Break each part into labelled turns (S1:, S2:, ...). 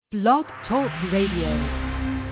S1: Blog Talk Radio.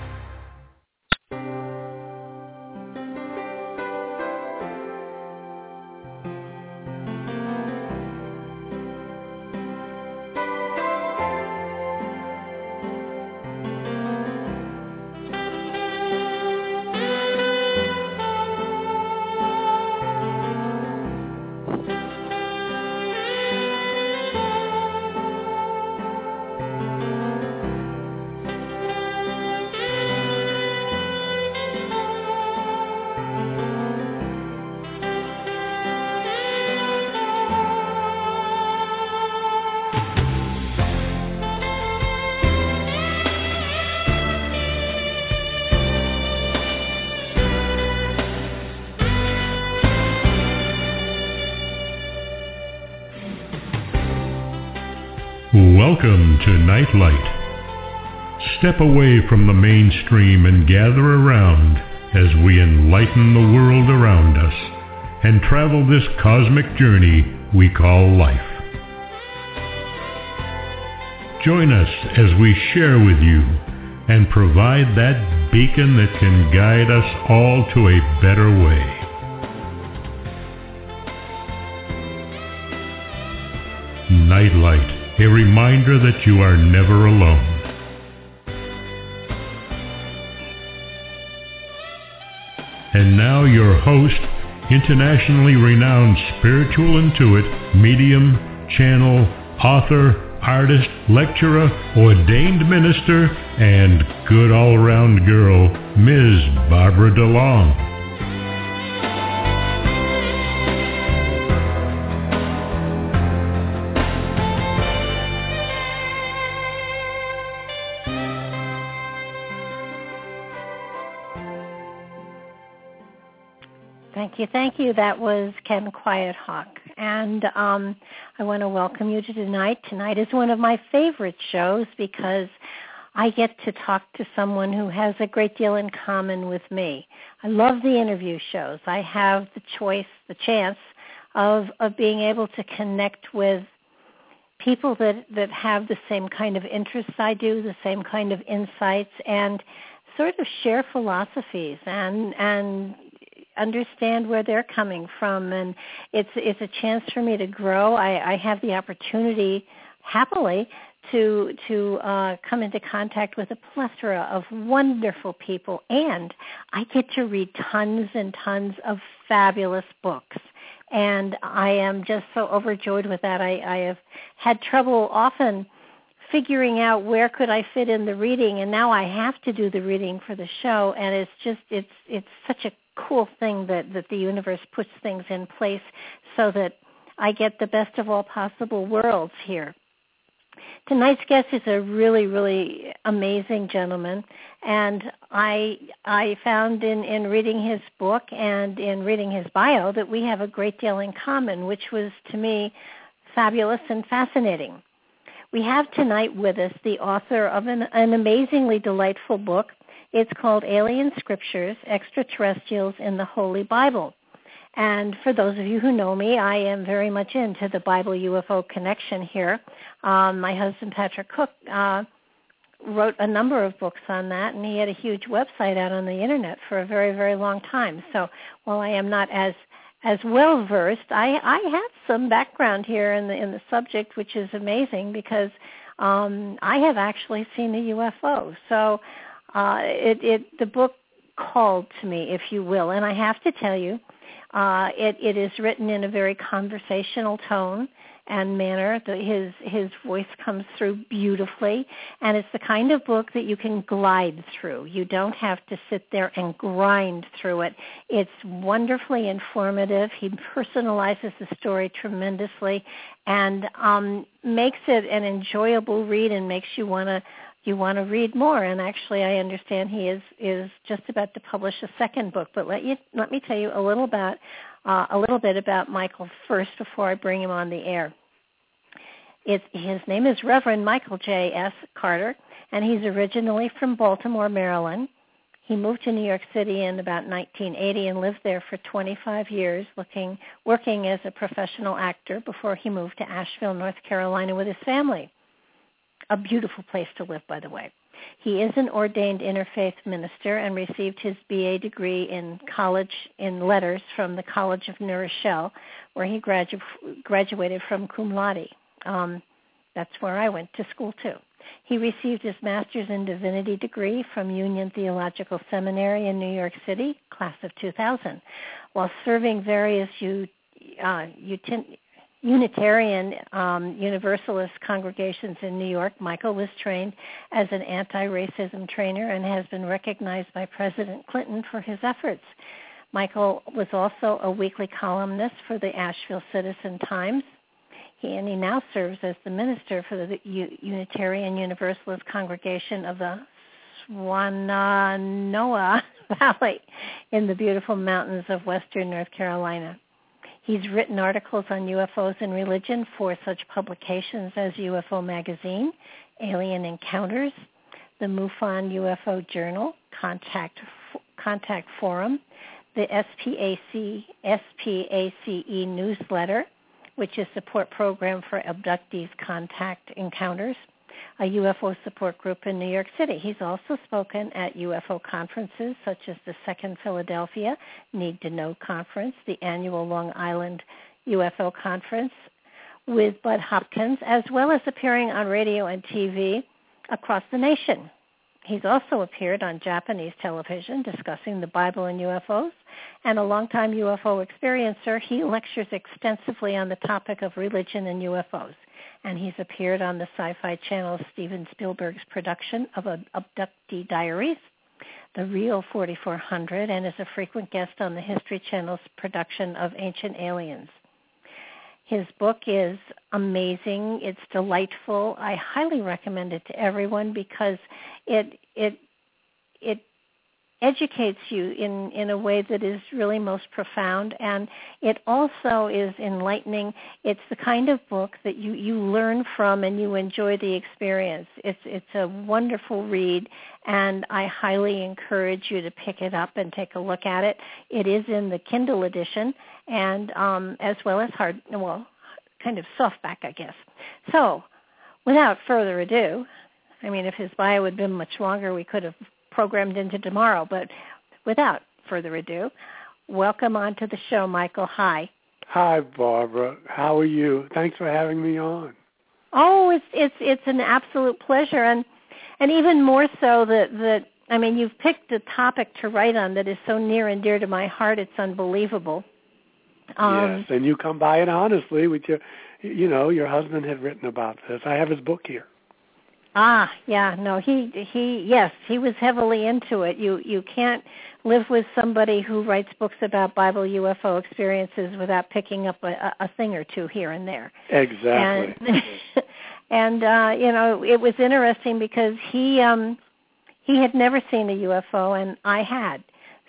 S2: Welcome to Nightlight. Step away from the mainstream and gather around as we enlighten the world around us and travel this cosmic journey we call life. Join us as we share with you and provide that beacon that can guide us all to a better way. Nightlight. A reminder that you are never alone. And now your host, internationally renowned spiritual intuit, medium, channel, author, artist, lecturer, ordained minister, and good all-around girl, Ms. Barbara DeLong.
S3: Thank you. That was Ken Quiet Hawk. And I want to welcome you to tonight. Tonight is one of my favorite shows because I get to talk to someone who has a great deal in common with me. I love the interview shows. I have the chance of being able to connect with people that have the same kind of interests I do, the same kind of insights, and sort of share philosophies and understand where they're coming from, and it's a chance for me to grow. I have the opportunity, happily, to come into contact with a plethora of wonderful people, and I get to read tons and tons of fabulous books. And I am just so overjoyed with that. I have had trouble often figuring out where could I fit in the reading, and now I have to do the reading for the show, and it's such a cool thing that the universe puts things in place so that I get the best of all possible worlds here. Tonight's guest is a really, really amazing gentleman, and I found in reading his book and in reading his bio that we have a great deal in common, which was, to me, fabulous and fascinating. We have tonight with us the author of an amazingly delightful book. It's called Alien Scriptures, Extraterrestrials in the Holy Bible. And for those of you who know me, I am very much into the Bible-UFO connection here. My husband, Patrick Cook, wrote a number of books on that, and he had a huge website out on the Internet for a very, very long time. So while I am not as well-versed, I have some background here in the subject, which is amazing because I have actually seen a UFO. So the book called to me, if you will, and I have to tell you, it is written in a very conversational tone and manner. His voice comes through beautifully, and it's the kind of book that you can glide through. You don't have to sit there and grind through it. It's wonderfully informative. He personalizes the story tremendously and makes it an enjoyable read and makes you want to read more. And actually, I understand he is just about to publish a second book. But let me tell you a little bit about Michael first before I bring him on the air. His name is Reverend Michael J. S. Carter, and he's originally from Baltimore, Maryland. He moved to New York City in about 1980 and lived there for 25 years, working as a professional actor before he moved to Asheville, North Carolina, with his family. a beautiful place to live, by the way. He is an ordained interfaith minister and received his BA degree in letters from the College of New Rochelle, where he graduated from cum laude. That's where I went to school, too. He received his master's in divinity degree from Union Theological Seminary in New York City, class of 2000. While serving various Unitarian Universalist congregations in New York, Michael was trained as an anti-racism trainer and has been recognized by President Clinton for his efforts. Michael was also a weekly columnist for the Asheville Citizen-Times. He now serves as the minister for the Unitarian Universalist congregation of the Swannanoa Valley in the beautiful mountains of western North Carolina. He's written articles on UFOs and religion for such publications as UFO Magazine, Alien Encounters, the MUFON UFO Journal, Contact Forum, the SPACE newsletter, which is support program for abductees Contact Encounters, a UFO support group in New York City. He's also spoken at UFO conferences such as the Second Philadelphia Need to Know Conference, the annual Long Island UFO Conference with Bud Hopkins, as well as appearing on radio and TV across the nation. He's also appeared on Japanese television discussing the Bible and UFOs, and a longtime UFO experiencer. He lectures extensively on the topic of religion and UFOs, and he's appeared on the Sci-Fi Channel Steven Spielberg's production of Abductee Diaries, The Real 4400, and is a frequent guest on the History Channel's production of Ancient Aliens. His book is amazing. It's delightful. I highly recommend it to everyone because it educates you in a way that is really most profound, and it also is enlightening. It's the kind of book that you learn from and you enjoy the experience. It's a wonderful read, and I highly encourage you to pick it up and take a look at it. It is in the Kindle edition, and as well as kind of softback, I guess. So, without further ado, I mean, if his bio had been much longer, we could have programmed into tomorrow, but without further ado, welcome on to the show, Michael. Hi.
S4: Hi, Barbara. How are you? Thanks for having me on.
S3: Oh, it's an absolute pleasure, and even more so that I mean, you've picked a topic to write on that is so near and dear to my heart. It's unbelievable.
S4: Yes, and you come by it honestly with your husband had written about this. I have his book here.
S3: Ah, yeah, no, he was heavily into it. You can't live with somebody who writes books about Bible UFO experiences without picking up a thing or two here and there.
S4: Exactly.
S3: And it was interesting because he had never seen a UFO and I had.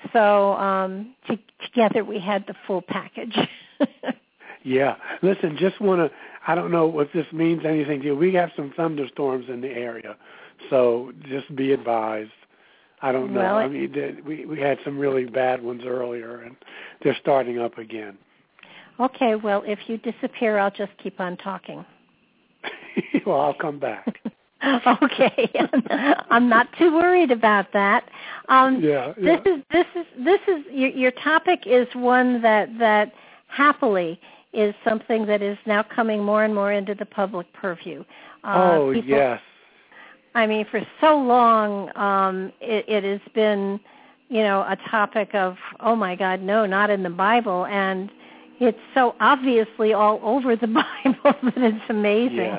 S3: So together we had the full package.
S4: Yeah. Listen, just want to, I don't know if this means anything to you. We have some thunderstorms in the area, so just be advised. I don't know.
S3: Well,
S4: I mean, we had some really bad ones earlier, and they're starting up again.
S3: Okay, well, if you disappear, I'll just keep on talking.
S4: Well, I'll come back.
S3: Okay, I'm not too worried about that.
S4: Yeah.
S3: This is your topic is one that happily is something that is now coming more and more into the public purview.
S4: Yes.
S3: I mean, for so long, it has been, a topic of, oh my God, no, not in the Bible, and it's so obviously all over the Bible that it's amazing.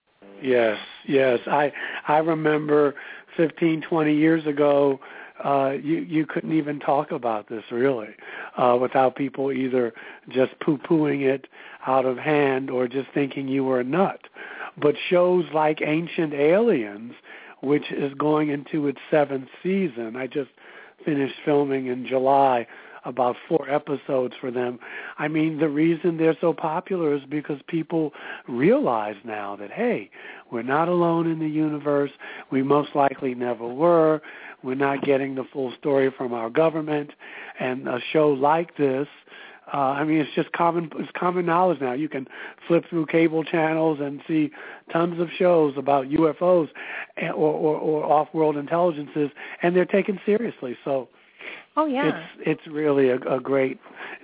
S4: Yes. I remember 15, 20 years ago, you couldn't even talk about this really without people either just poo-pooing it out of hand or just thinking you were a nut. But shows like Ancient Aliens, which is going into its 7th season, I just finished filming in July about 4 episodes for them. I mean, the reason they're so popular is because people realize now that, hey, we're not alone in the universe. We most likely never were. We're not getting the full story from our government. And a show like this I mean, it's just common knowledge now. You can flip through cable channels and see tons of shows about UFOs or off-world intelligences, and they're taken seriously. So,
S3: oh yeah,
S4: it's really a great.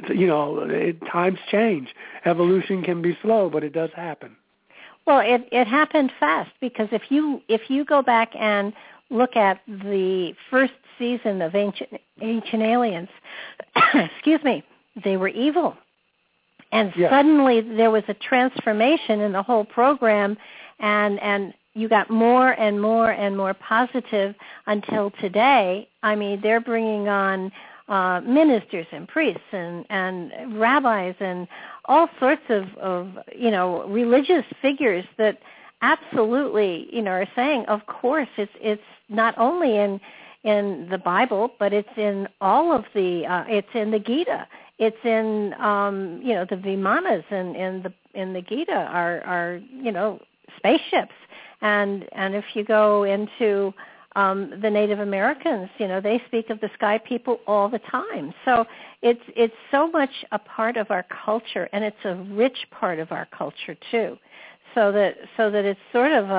S4: Times change. Evolution can be slow, but it does happen.
S3: Well, it happened fast, because if you go back and look at the first season of Ancient Aliens, excuse me, they were evil. And suddenly there was a transformation in the whole program, and you got more and more and more positive until today. I mean, they're bringing on ministers and priests and rabbis and all sorts of religious figures that absolutely, are saying, of course, it's not only in the Bible, but it's in all of the, it's in the Gita. It's in, the Vimanas in the Gita are spaceships. And if you go into the Native Americans, they speak of the sky people all the time. So it's so much a part of our culture, and it's a rich part of our culture too. So that it's sort of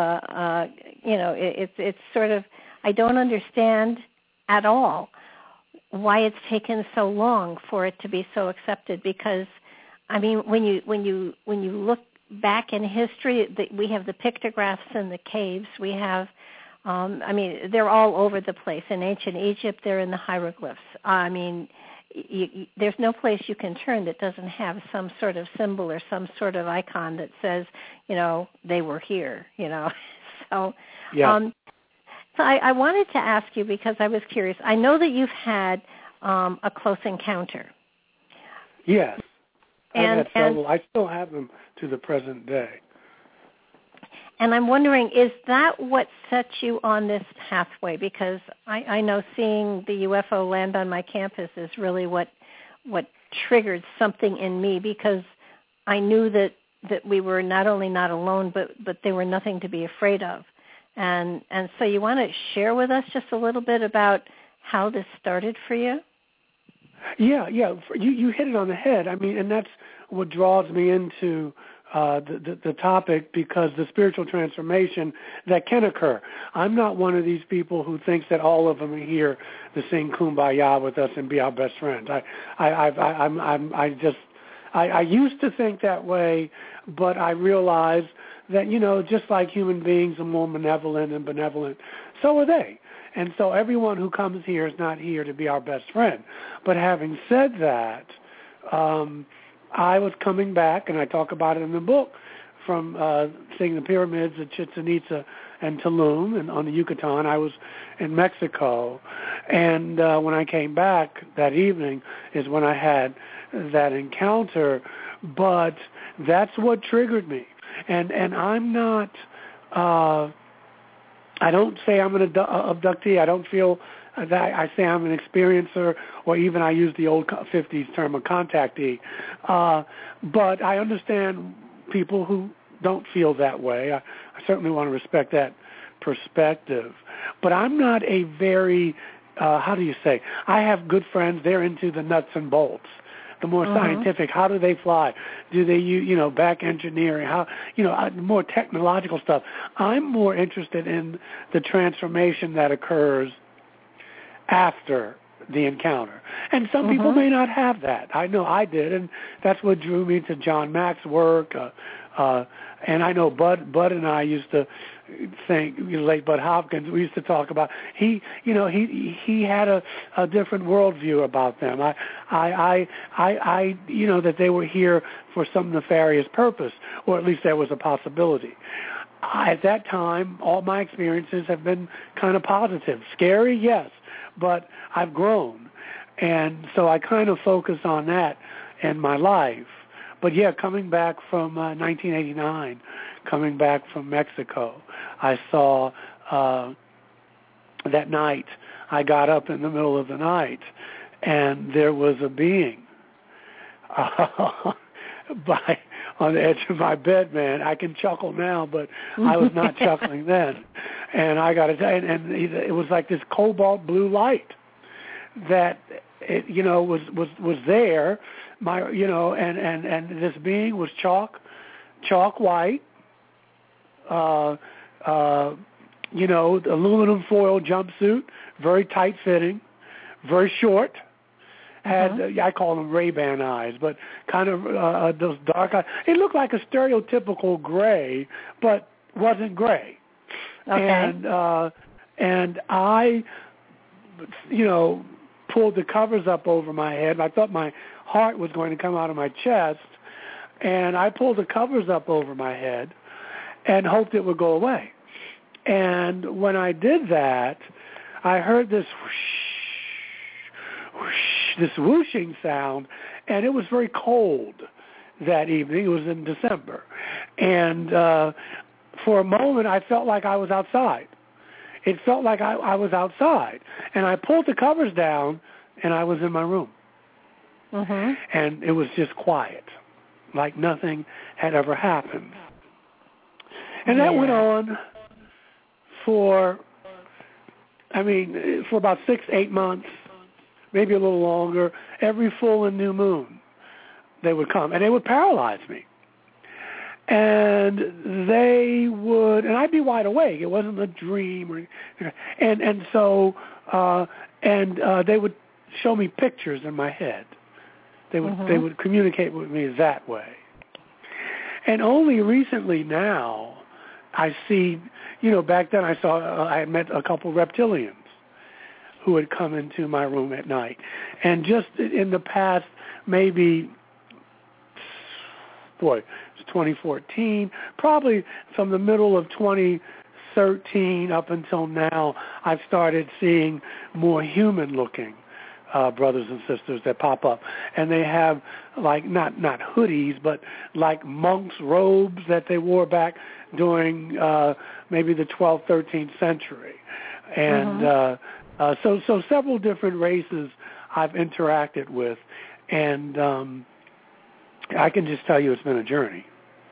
S3: it's sort of, I don't understand at all why it's taken so long for it to be so accepted. Because, I mean, when you look back in history, we have the pictographs in the caves. We have, they're all over the place. In ancient Egypt, they're in the hieroglyphs. I mean, there's no place you can turn that doesn't have some sort of symbol or some sort of icon that says, they were here. So. Yeah. So I wanted to ask you, because I was curious. I know that you've had a close encounter.
S4: Yes. I've had several. I still have them to the present day. And I'm wondering,
S3: is that what set you on this pathway? Because I know seeing the UFO land on my campus is really what triggered something in me, because I knew that we were not only not alone, but they were nothing to be afraid of. And so you want to share with us just a little bit about how this started for you?
S4: Yeah. You hit it on the head. I mean, and that's what draws me into the topic, because the spiritual transformation that can occur. I'm not one of these people who thinks that all of them are here to sing Kumbaya with us and be our best friends. I used to think that way, but I realized that, just like human beings are more malevolent and benevolent, so are they. And so everyone who comes here is not here to be our best friend. But having said that, I was coming back, and I talk about it in the book, from seeing the pyramids at Chichen Itza and Tulum and on the Yucatan. I was in Mexico, and when I came back that evening is when I had that encounter. But that's what triggered me. And I'm not, I don't say I'm an abductee. I don't feel that I say I'm an experiencer, or even I use the old 50s term of contactee. But I understand people who don't feel that way. I certainly want to respect that perspective. But I'm not a very, how do you say, I have good friends. They're into the nuts and bolts. The more scientific, how do they fly? Do they use, back engineering? How, more technological stuff. I'm more interested in the transformation that occurs after the encounter. And some people may not have that. I know I did, and that's what drew me to John Mack's work. And I know Bud and I used to think, late Bud Hopkins, we used to talk about, he had a different worldview about them. I that they were here for some nefarious purpose, or at least there was a possibility. At that time, all my experiences have been kind of positive. Scary, yes, but I've grown. And so I kind of focus on that in my life. But yeah, coming back from 1989, coming back from Mexico, I saw that night, I got up in the middle of the night, and there was a being on the edge of my bed, man. I can chuckle now, but I was not chuckling then. And I got to tell you, and it was like this cobalt blue light that, was there, and this being was chalk white, aluminum foil jumpsuit, very tight fitting, very short. Had I call them Ray-Ban eyes, but kind of those dark eyes. It looked like a stereotypical gray, but wasn't gray.
S3: Okay.
S4: And I, pulled the covers up over my head. I thought my heart was going to come out of my chest, and I pulled the covers up over my head and hoped it would go away. And when I did that, I heard this whoosh, whoosh, this whooshing sound, and it was very cold that evening. It was in December. And for a moment, I felt like I was outside. It felt like I was outside. And I pulled the covers down, and I was in my room. And it was just quiet, like nothing had ever happened. And that went on for about 6-8 months, maybe a little longer. Every full and new moon, they would come, and they would paralyze me. And and I'd be wide awake. It wasn't a dream, so they would show me pictures in my head. They would communicate with me that way. And only recently now, I see. Back then I had met a couple reptilians who had come into my room at night, and just in the past, maybe, it's 2014, probably from the middle of 2013 up until now, I've started seeing more human-looking brothers and sisters that pop up, and they have like not hoodies, but like monks' robes that they wore back during maybe the 12th, 13th century, and so several different races I've interacted with, and I can just tell you it's been a journey.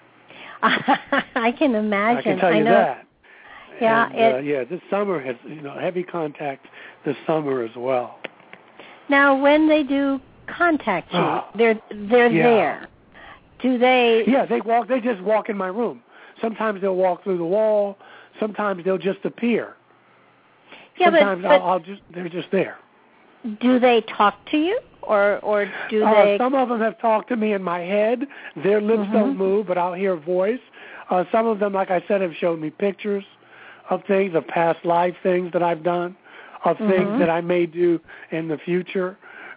S3: I can imagine.
S4: I can tell you that.
S3: Yeah,
S4: and, this summer has heavy contact this summer as well.
S3: Now, when they do contact you, they're there. Do they?
S4: Yeah, they just walk in my room. Sometimes they'll walk through the wall. Sometimes they'll just appear.
S3: Yeah,
S4: sometimes they're just there.
S3: Do they talk to you, or do they?
S4: Some of them have talked to me in my head. Their lips don't move, but I'll hear a voice. Some of them, like I said, have showed me pictures of things, of past life things that I've done, of things that I may do in the future.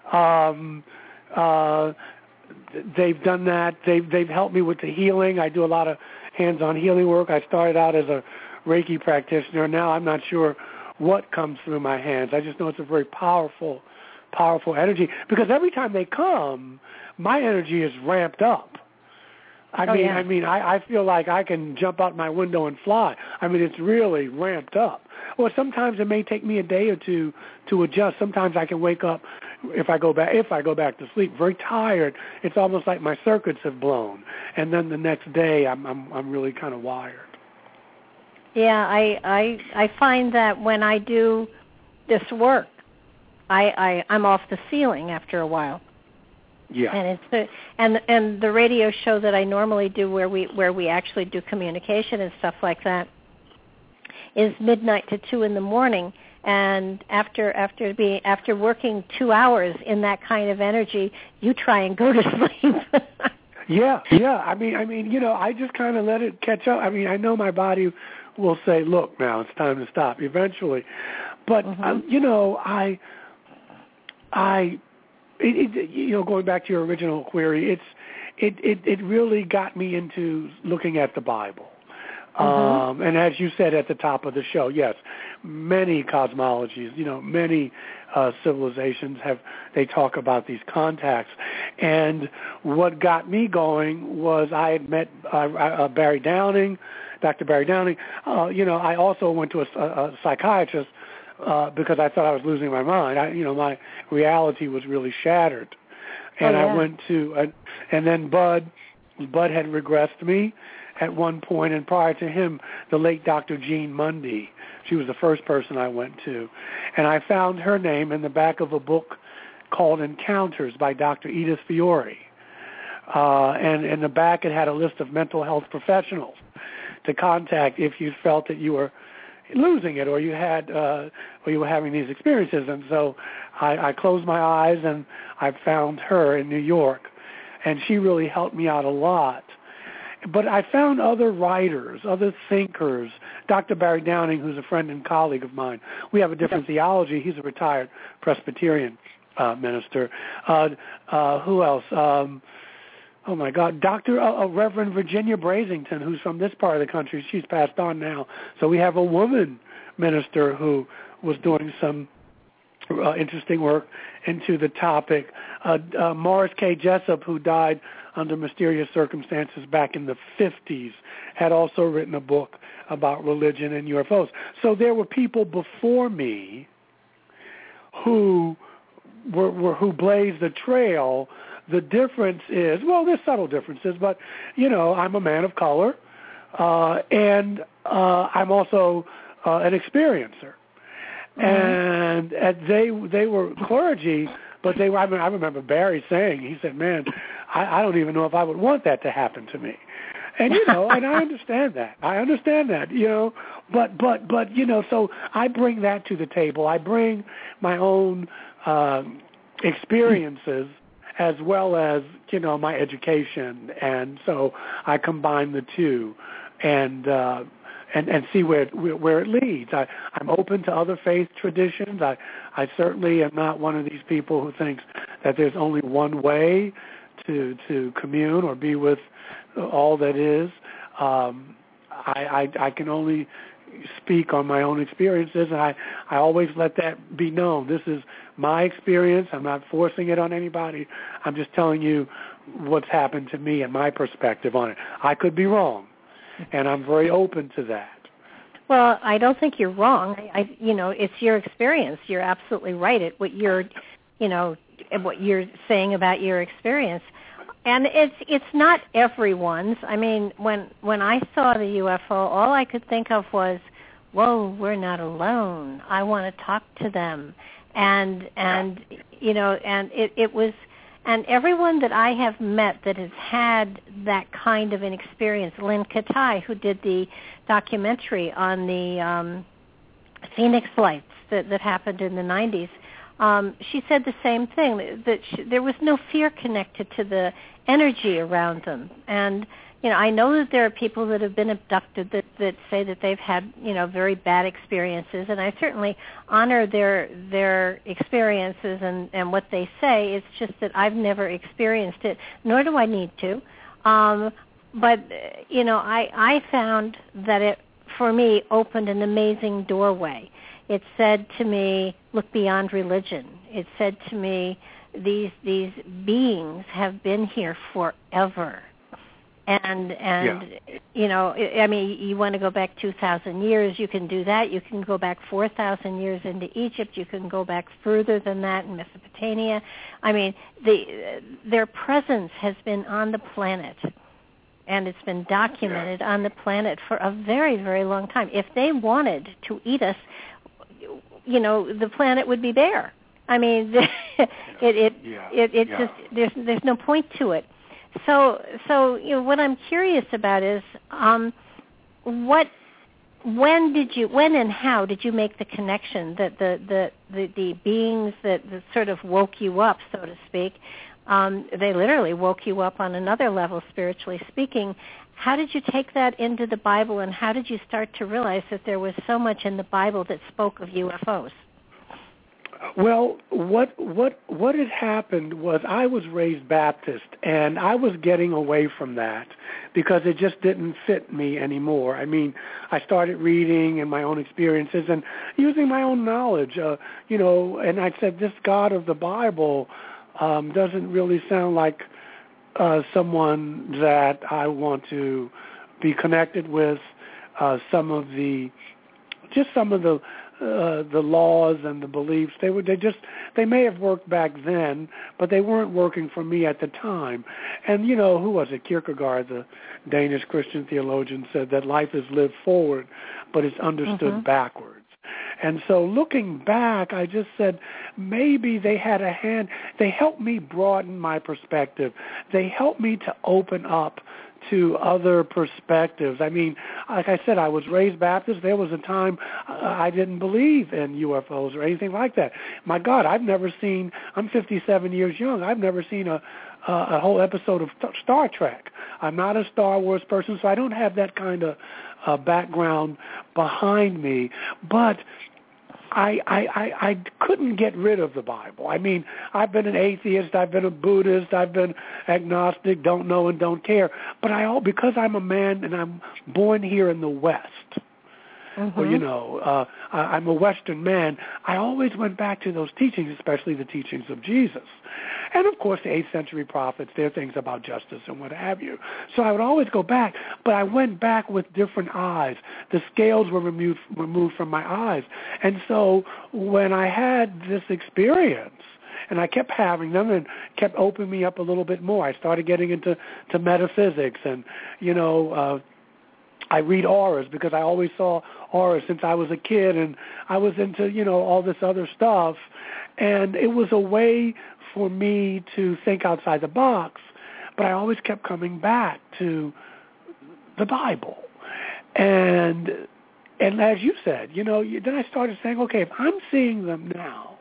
S4: They've done that. They've helped me with the healing. I do a lot of hands-on healing work. I started out as a Reiki practitioner. Now I'm not sure what comes through my hands. I just know it's a very powerful energy, because every time they come, my energy is ramped up. I feel like I can jump out my window and fly. It's really ramped up. Or sometimes it may take me a day or two to adjust. Sometimes I can wake up if I go back to sleep very tired. It's almost like my circuits have blown, and then the next day I'm really kind of wired.
S3: Yeah, I find that when I do this work, I'm off the ceiling after a while.
S4: Yeah.
S3: And it's and the radio show that I normally do where we actually do communication and stuff like that is midnight to 2 in the morning, and after working 2 hours in that kind of energy, you try and go to sleep.
S4: Yeah. I just kind of let it catch up. I know my body will say, "Look, now it's time to stop." Eventually, but going back to your original query, it really got me into looking at the Bible. And as you said at the top of the show, yes, many cosmologies, many civilizations they talk about these contacts. And what got me going was I had met Barry Downing, Dr. Barry Downing. I also went to a psychiatrist because I thought I was losing my mind. My reality was really shattered. And I went to, and then Bud had regressed me at one point, and prior to him, the late Dr. Jean Mundy. She was the first person I went to. And I found her name in the back of a book called Encounters by Dr. Edith Fiore. And in the back it had a list of mental health professionals to contact if you felt that you were losing it or you had or you were having these experiences. And so I closed my eyes and I found her in New York, and she really helped me out a lot. But I found other writers, other thinkers. Dr. Barry Downing, who's a friend and colleague of mine. We have a different theology. He's a retired Presbyterian minister. Who else? Oh, my God. Reverend Virginia Brasington, who's from this part of the country. She's passed on now. So we have a woman minister who was doing some interesting work into the topic. Morris K. Jessup, who died under mysterious circumstances back in the 50s, had also written a book about religion and UFOs. So there were people before me who blazed the trail. The difference is, well, there's subtle differences, but, I'm a man of color, and I'm also an experiencer. And they were clergy, but I remember Barry saying, he said, man, I don't even know if I would want that to happen to me. And, and I understand that. But, so I bring that to the table. I bring my own experiences as well as, my education. And so I combine the two and see where it leads. I'm open to other faith traditions. I certainly am not one of these people who thinks that there's only one way to commune or be with all that is. I can only speak on my own experiences, and I always let that be known. This is my experience. I'm not forcing it on anybody. I'm just telling you what's happened to me and my perspective on it. I could be wrong, and I'm very open to that.
S3: Well, I don't think you're wrong. It's your experience. You're absolutely right. What you're saying about your experience. And it's not everyone's. I mean, when I saw the UFO, all I could think of was, whoa, we're not alone. I want to talk to them. And it was, and everyone that I have met that has had that kind of an experience, Lynn Katai, who did the documentary on the Phoenix flights that happened in the 90s, she said the same thing, that there was no fear connected to the energy around them. And, I know that there are people that have been abducted that say that they've had, very bad experiences, and I certainly honor their experiences and what they say. It's just that I've never experienced it, nor do I need to. But, I found that it, for me, opened an amazing doorway. It said to me, look beyond religion. It said to me, these beings have been here forever. And you want to go back 2,000 years, you can do that. You can go back 4,000 years into Egypt. You can go back further than that in Mesopotamia. I mean, their presence has been on the planet, and it's been documented on the planet for a very, very long time. If they wanted to eat us, the planet would be bare. I mean, it just there's no point to it. So what I'm curious about is when and how did you make the connection that the beings that sort of woke you up, so to speak, they literally woke you up on another level, spiritually speaking. How did you take that into the Bible, and how did you start to realize that there was so much in the Bible that spoke of UFOs?
S4: Well, what had happened was I was raised Baptist, and I was getting away from that because it just didn't fit me anymore. I mean, I started reading and my own experiences and using my own knowledge, and I said, this God of the Bible doesn't really sound like someone that I want to be connected with. Some of the laws and the beliefs, they may have worked back then, but they weren't working for me at the time. And who was it? Kierkegaard, the Danish Christian theologian, said that life is lived forward, but it's understood backwards. And so looking back, I just said, maybe they had a hand. They helped me broaden my perspective. They helped me to open up to other perspectives. I mean, like I said, I was raised Baptist. There was a time I didn't believe in UFOs or anything like that. My God, I'm 57 years young. I've never seen a whole episode of Star Trek. I'm not a Star Wars person, so I don't have that kind of background behind me. But I couldn't get rid of the Bible. I mean, I've been an atheist, I've been a Buddhist, I've been agnostic, don't know and don't care. But because I'm a man and I'm born here in the West, or, I'm a Western man, I always went back to those teachings, especially the teachings of Jesus. And, of course, the 8th century prophets, their things about justice and what have you. So I would always go back, but I went back with different eyes. The scales were removed from my eyes. And so when I had this experience, and I kept having them and kept opening me up a little bit more, I started getting into metaphysics and, I read auras because I always saw auras since I was a kid, and I was into, all this other stuff. And it was a way for me to think outside the box, but I always kept coming back to the Bible. And as you said, then I started saying, okay, if I'm seeing them now,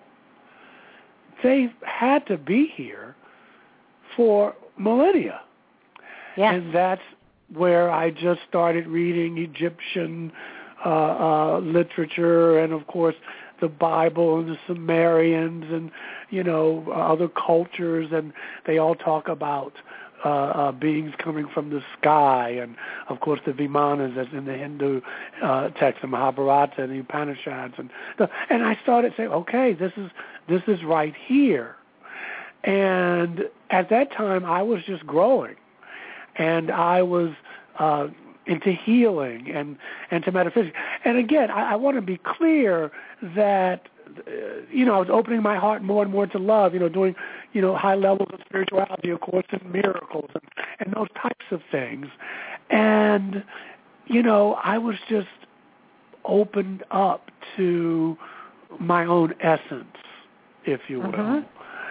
S4: they had to be here for millennia.
S3: Yes.
S4: And that's where I just started reading Egyptian literature and, of course, the Bible and the Sumerians and, other cultures, and they all talk about beings coming from the sky, and, of course, the Vimanas as in the Hindu text, the Mahabharata and the Upanishads. And I started saying, okay, this is right here. And at that time, I was just growing. And I was into healing and to metaphysics. And again, I want to be clear that, I was opening my heart more and more to love, doing, high levels of spirituality, of course, and miracles and those types of things. And, I was just opened up to my own essence, if you will,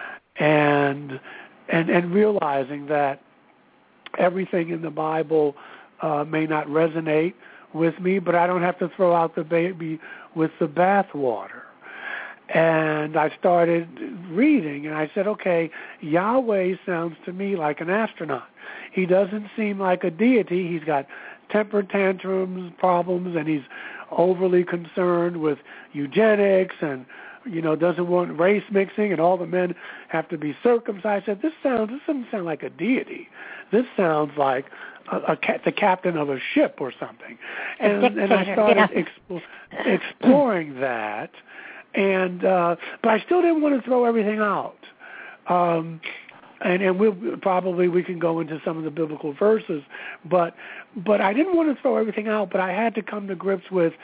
S4: and realizing that everything in the Bible may not resonate with me, but I don't have to throw out the baby with the bathwater. And I started reading, and I said, okay, Yahweh sounds to me like an astronaut. He doesn't seem like a deity. He's got temper tantrums, problems, and he's overly concerned with eugenics and, doesn't want race mixing, and all the men have to be circumcised. I said, this doesn't sound like a deity. This sounds like the captain of a ship or something. And I started exploring that, but I still didn't want to throw everything out. And we can go into some of the biblical verses, but I didn't want to throw everything out. But I had to come to grips with,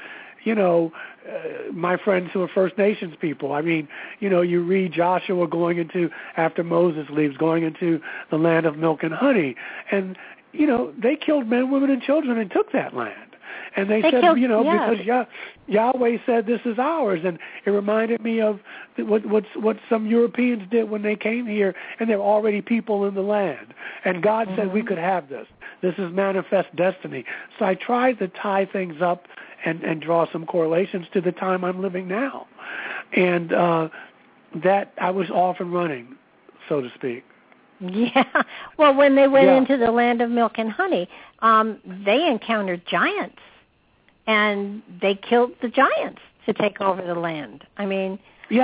S4: my friends who are First Nations people. I mean, you read Joshua after Moses leaves, going into the land of milk and honey, and they killed men, women, and children and took that land. And they said, because Yahweh said this is ours. And it reminded me of what some Europeans did when they came here, and there were already people in the land. And God said we could have this. This is manifest destiny. So I tried to tie things up and draw some correlations to the time I'm living now. And that I was off and running, so to speak.
S3: Yeah. Well, when they went into the land of milk and honey, they encountered giants, and they killed the giants to take over the land. I mean, who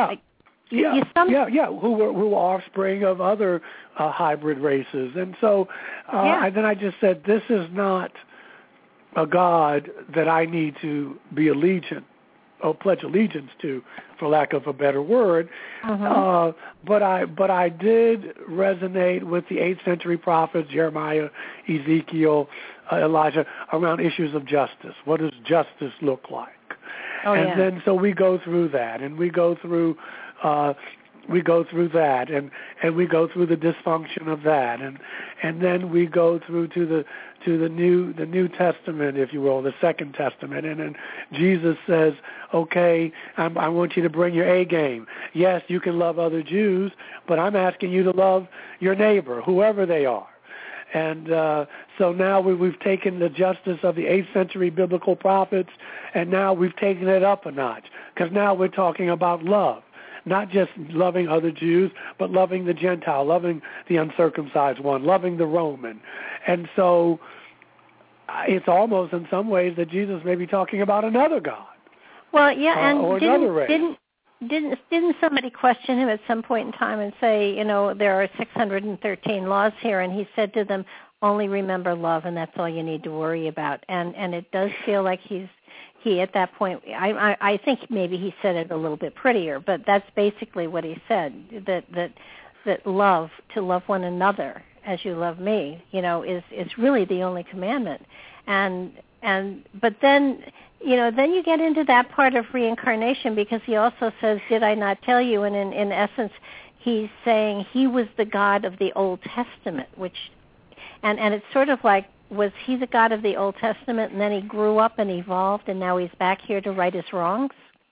S3: were offspring of other hybrid races. And so then I just said, this is not a God that I need to be pledge allegiance to, for lack of a better word. But I did resonate with the 8th century prophets, Jeremiah, Ezekiel, Elijah, around issues of justice. What does justice look like? Then so we go through that, and we go through
S4: we go through that, and we go through the dysfunction of that, and then we go through to the New Testament, if you will, the Second Testament, and then Jesus says, okay, I want you to bring your A game. Yes, you can love other Jews, but I'm asking you to love your neighbor, whoever they are. And so now we've taken the justice of the 8th century biblical prophets, and now we've taken it up a notch, because now we're talking about love. Not just loving other Jews, but loving the Gentile, loving the uncircumcised one, loving the Roman. And so it's almost in some ways that Jesus may be talking about another God.
S3: Well, yeah, and
S4: or another race.
S3: Didn't somebody question him at some point in time and say, there are 613 laws here, and he said to them, only remember love, and that's all you need to worry about. And it does feel like he at that point, I think maybe he said it a little bit prettier, but that's basically what he said, that love, to love one another as you love me, is really the only commandment. But then you get into that part of reincarnation, because he also says, did I not tell you? And in essence, he's saying he was the God of the Old Testament, and it's sort of like, was he the God of the Old Testament, and then he grew up and evolved, and now he's back here to right his wrongs?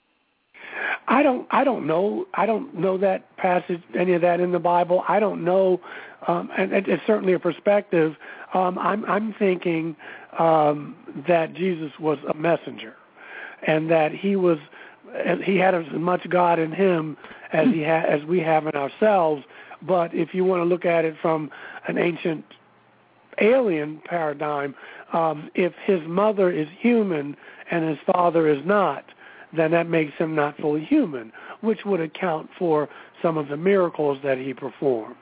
S4: I don't know. I don't know that passage, any of that in the Bible. I don't know, and it's certainly a perspective. I'm thinking that Jesus was a messenger, and that he had as much God in him as we have in ourselves. But if you want to look at it from an ancient alien paradigm, if his mother is human and his father is not, then that makes him not fully human, which would account for some of the miracles that he performed.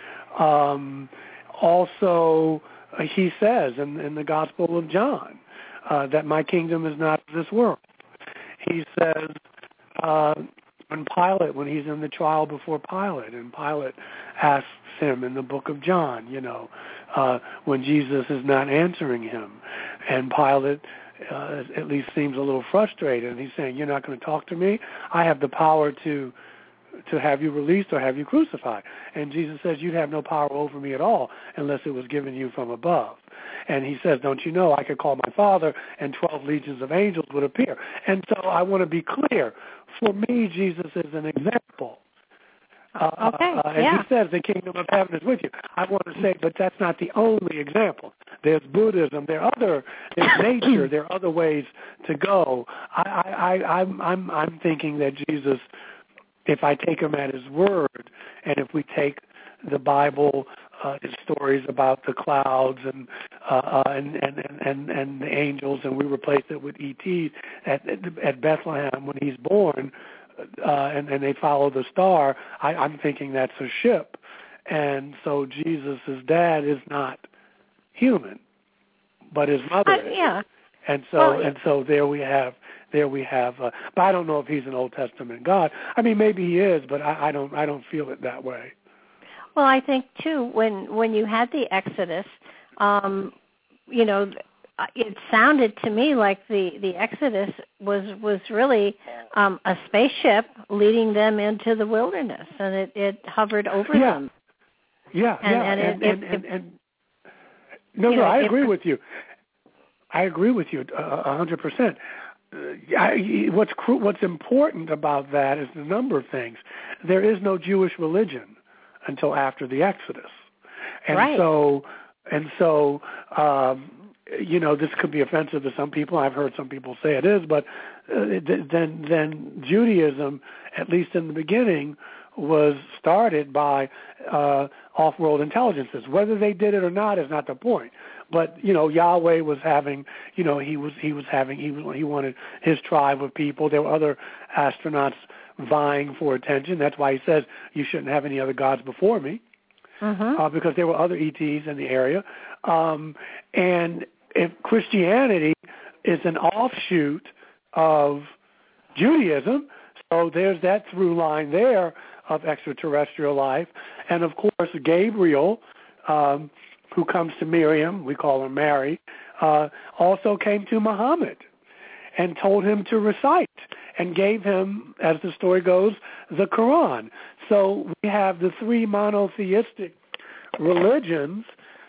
S4: Also, he says in the Gospel of John that my kingdom is not of this world. He says when he's in the trial before Pilate, and Pilate asks him in the book of John, when Jesus is not answering him, and Pilate at least seems a little frustrated, and he's saying, you're not going to talk to me? I have the power to have you released or have you crucified. And Jesus says, you'd have no power over me at all unless it was given you from above. And he says, don't you know, I could call my Father and 12 legions of angels would appear. And so I want to be clear. For me, Jesus is an example. And he says the kingdom of heaven is with you. I want to say, but that's not the only example. There's Buddhism. There's nature. There are other ways to go. I'm thinking that Jesus, if I take him at his word, and if we take the Bible, his stories about the clouds and the angels, and we replace it with ETs at Bethlehem when he's born. And they follow the star, I'm thinking that's a ship. And so Jesus' dad is not human, but his mother is.
S3: Yeah.
S4: And so there we have. But I don't know if he's an Old Testament God. I mean, maybe he is, but I don't feel it that way.
S3: Well, I think too, when you had the Exodus, it sounded to me like the Exodus was really a spaceship leading them into the wilderness, and it hovered over them.
S4: Yeah, I agree with you. I agree with you 100%. What's important about that is the number of things. There is no Jewish religion until after the Exodus, and
S3: right.
S4: so this could be offensive to some people. I've heard some people say it is, but then Judaism, at least in the beginning, was started by off-world intelligences. Whether they did it or not is not the point. But Yahweh was having, he wanted his tribe of people. There were other astronauts vying for attention. That's why he says you shouldn't have any other gods before me, because there were other ETs in the area. And if Christianity is an offshoot of Judaism, so there's that through line there of extraterrestrial life. And, of course, Gabriel, who comes to Miriam, we call her Mary, also came to Muhammad. and told him to recite and gave him, as the story goes, the Quran. So we have the three monotheistic religions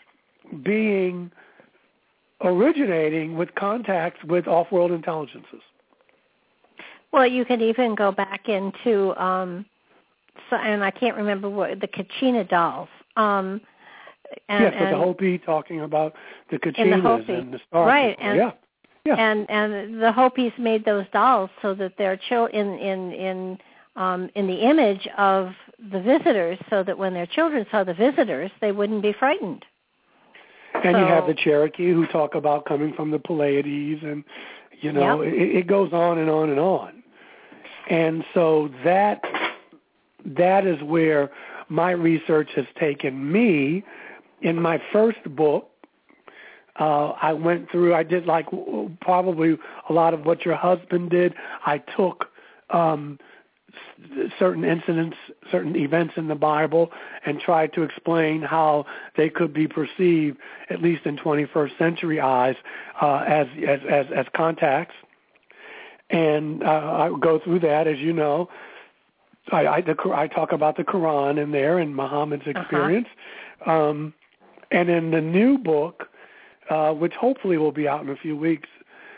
S4: originating with contacts with off-world intelligences.
S3: Well, you can even go back into, and I can't remember what, the Kachina dolls.
S4: With the Hopi talking about the Kachinas and the Star
S3: right?
S4: People.
S3: And the Hopis made those dolls so that their children in the image of the visitors, so that when their children saw the visitors, they wouldn't be frightened.
S4: And you have the Cherokee who talk about coming from the Pleiades, and it goes on and on and on. And so that is where my research has taken me. In my first book, I did like probably a lot of what your husband did. I took certain incidents, certain events in the Bible, and tried to explain how they could be perceived, at least in 21st century eyes, as contacts. And I go through that, as you know. I talk about the Quran in there and Muhammad's experience. And in the new book, which hopefully will be out in a few weeks,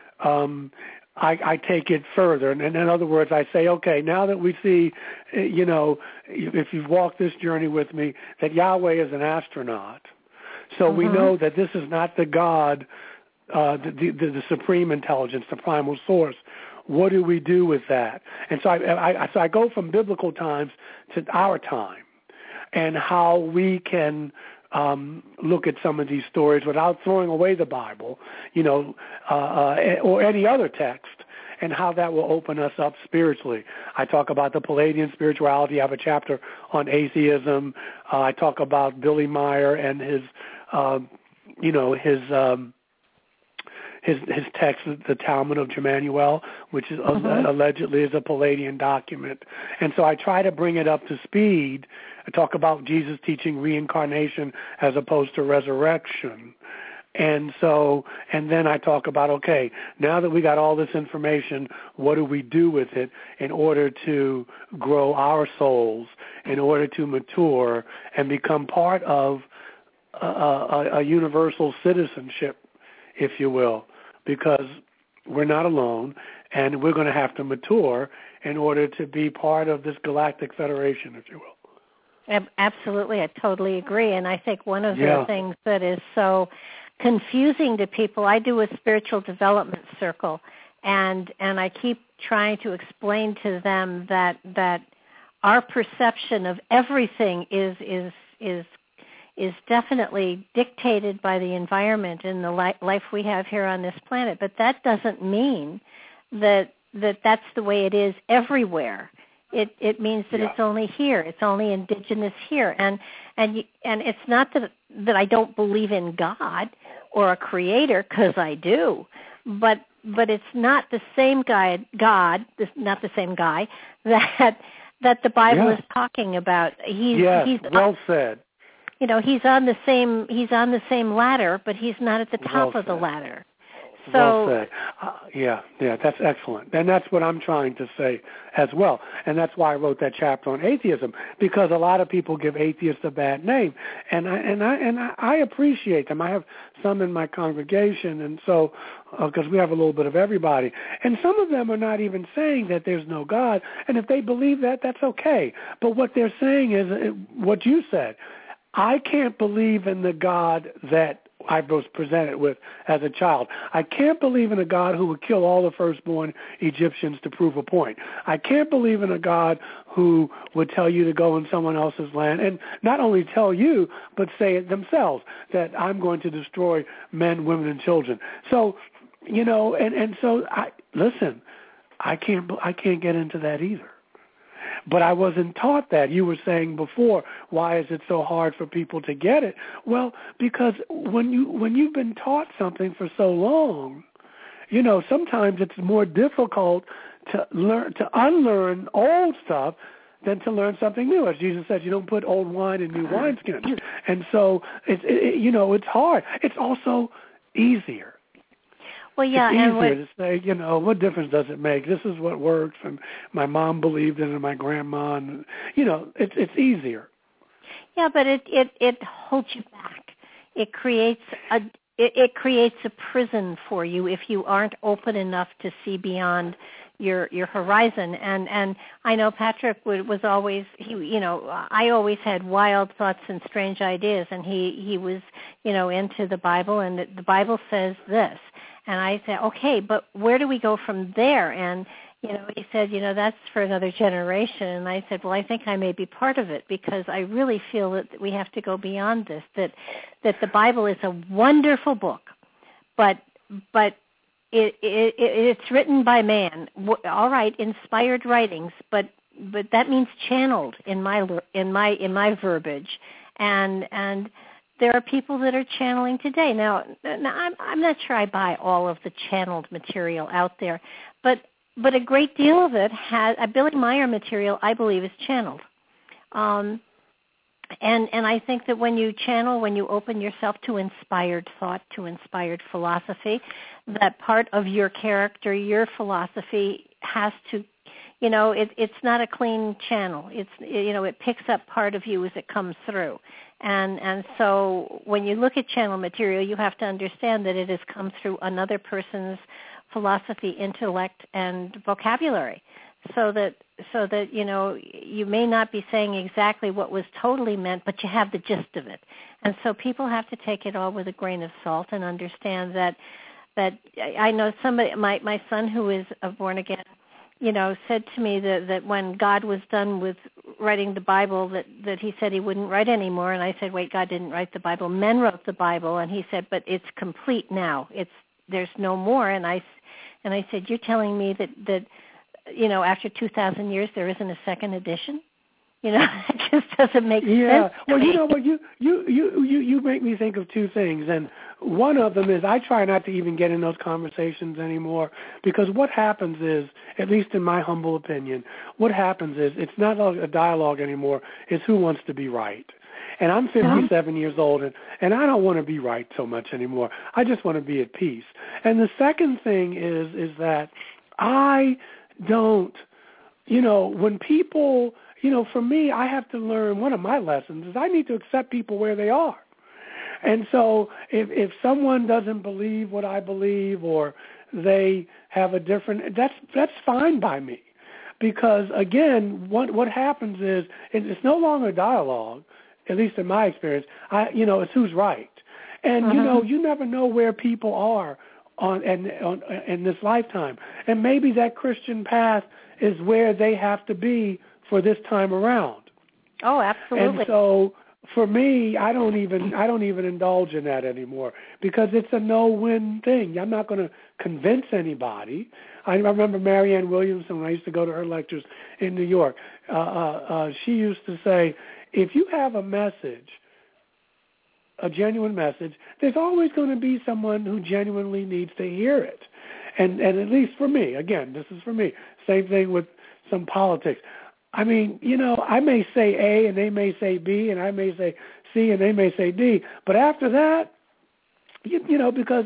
S4: I take it further. And in other words, I say, okay, now that we see, if you've walked this journey with me, that Yahweh is an astronaut. So we know that this is not the God, the supreme intelligence, the primal source. What do we do with that? And so I go from biblical times to our time, and how we can look at some of these stories without throwing away the Bible, or any other text, and how that will open us up spiritually. I talk about the Palladian spirituality. I have a chapter on atheism. I talk about Billy Meyer and his text, the Talmud of Jemanuel, which is allegedly is a Palladian document. And so I try to bring it up to speed. I talk about Jesus teaching reincarnation as opposed to resurrection. And then I talk about, okay, now that we got all this information, what do we do with it in order to grow our souls, in order to mature and become part of a universal citizenship, if you will, because we're not alone, and we're going to have to mature in order to be part of this galactic federation, if you will.
S3: Absolutely, I totally agree. And I think one of the things that is so confusing to people, I do a spiritual development circle, and I keep trying to explain to them that our perception of everything is definitely dictated by the environment and the life we have here on this planet. But that doesn't mean that that's the way it is everywhere. It means that it's only here. It's only indigenous here. And it's not that I don't believe in God or a creator, because I do. But it's not the same God, not the same guy that the Bible is talking about. He's
S4: well said.
S3: He's on the same ladder, but he's not at the top of the ladder.
S4: So, well said. That's excellent, and that's what I'm trying to say as well. And that's why I wrote that chapter on atheism, because a lot of people give atheists a bad name, and I appreciate them. I have some in my congregation, and so because we have a little bit of everybody, and some of them are not even saying that there's no God, and if they believe that, that's okay. But what they're saying is what you said. I can't believe in the God that I was presented with as a child. I can't believe in a God who would kill all the firstborn Egyptians to prove a point. I can't believe in a God who would tell you to go in someone else's land, and not only tell you, but say it themselves, that I'm going to destroy men, women, and children. So, so I can't get into that either. But I wasn't taught that. You were saying before, why is it so hard for people to get it? Well, because when you've been taught something for so long, sometimes it's more difficult to unlearn old stuff than to learn something new. As Jesus says, you don't put old wine in new wineskins. And so it's hard. It's also easier.
S3: Well, yeah,
S4: it's easier to say, you know, what difference does it make? This is what works, and my mom believed in it, and my grandma, and, you know, it's easier.
S3: Yeah, but it holds you back. It creates a prison for you if you aren't open enough to see beyond your horizon. And I know Patrick was always, I always had wild thoughts and strange ideas, and he was, into the Bible, and the Bible says this. And I said, okay, but where do we go from there? And, he said, that's for another generation. And I said, well, I think I may be part of it, because I really feel that we have to go beyond this, that the Bible is a wonderful book, but it's written by man. All right, inspired writings, but that means channeled in my verbiage, and there are people that are channeling today. Now I'm not sure I buy all of the channeled material out there, but a great deal of it has Billy Meyer material, I believe, is channeled. And I think that when you channel, when you open yourself to inspired thought, to inspired philosophy, that part of your character, your philosophy has to, it's not a clean channel. It's, it picks up part of you as it comes through. And so when you look at channel material, you have to understand that it has come through another person's philosophy, intellect, and vocabulary. So that you may not be saying exactly what was totally meant, but you have the gist of it. And so people have to take it all with a grain of salt and understand that I know somebody, my son who is a born again, said to me that when God was done with writing the Bible, that he said he wouldn't write anymore. And I said, wait, God didn't write the Bible. Men wrote the Bible. And he said, but it's complete now. There's no more. And I said, you're telling me that after 2,000 years, there isn't a second edition? It just doesn't make sense.
S4: Yeah. Well, what you make me think of two things, and one of them is I try not to even get in those conversations anymore, because what happens is, at least in my humble opinion, what happens is it's not a dialogue anymore. It's who wants to be right. And I'm 57 years old, and I don't want to be right so much anymore. I just want to be at peace. And the second thing is that I don't, when people, for me, I have to learn, one of my lessons is I need to accept people where they are. And so if someone doesn't believe what I believe, or they have a different, that's fine by me. Because, again, what happens is it's no longer dialogue, at least in my experience. It's who's right. And, you never know where people are in this lifetime. And maybe that Christian path is where they have to be for this time around.
S3: Oh, absolutely.
S4: And so for me, I don't even indulge in that anymore, because it's a no-win thing. I'm not going to convince anybody. I remember Marianne Williamson, when I used to go to her lectures in New York. She used to say, if you have a message, a genuine message, there's always going to be someone who genuinely needs to hear it. And at least for me, again, this is for me. Same thing with some politics. I mean, I may say A and they may say B, and I may say C and they may say D. But after that, because,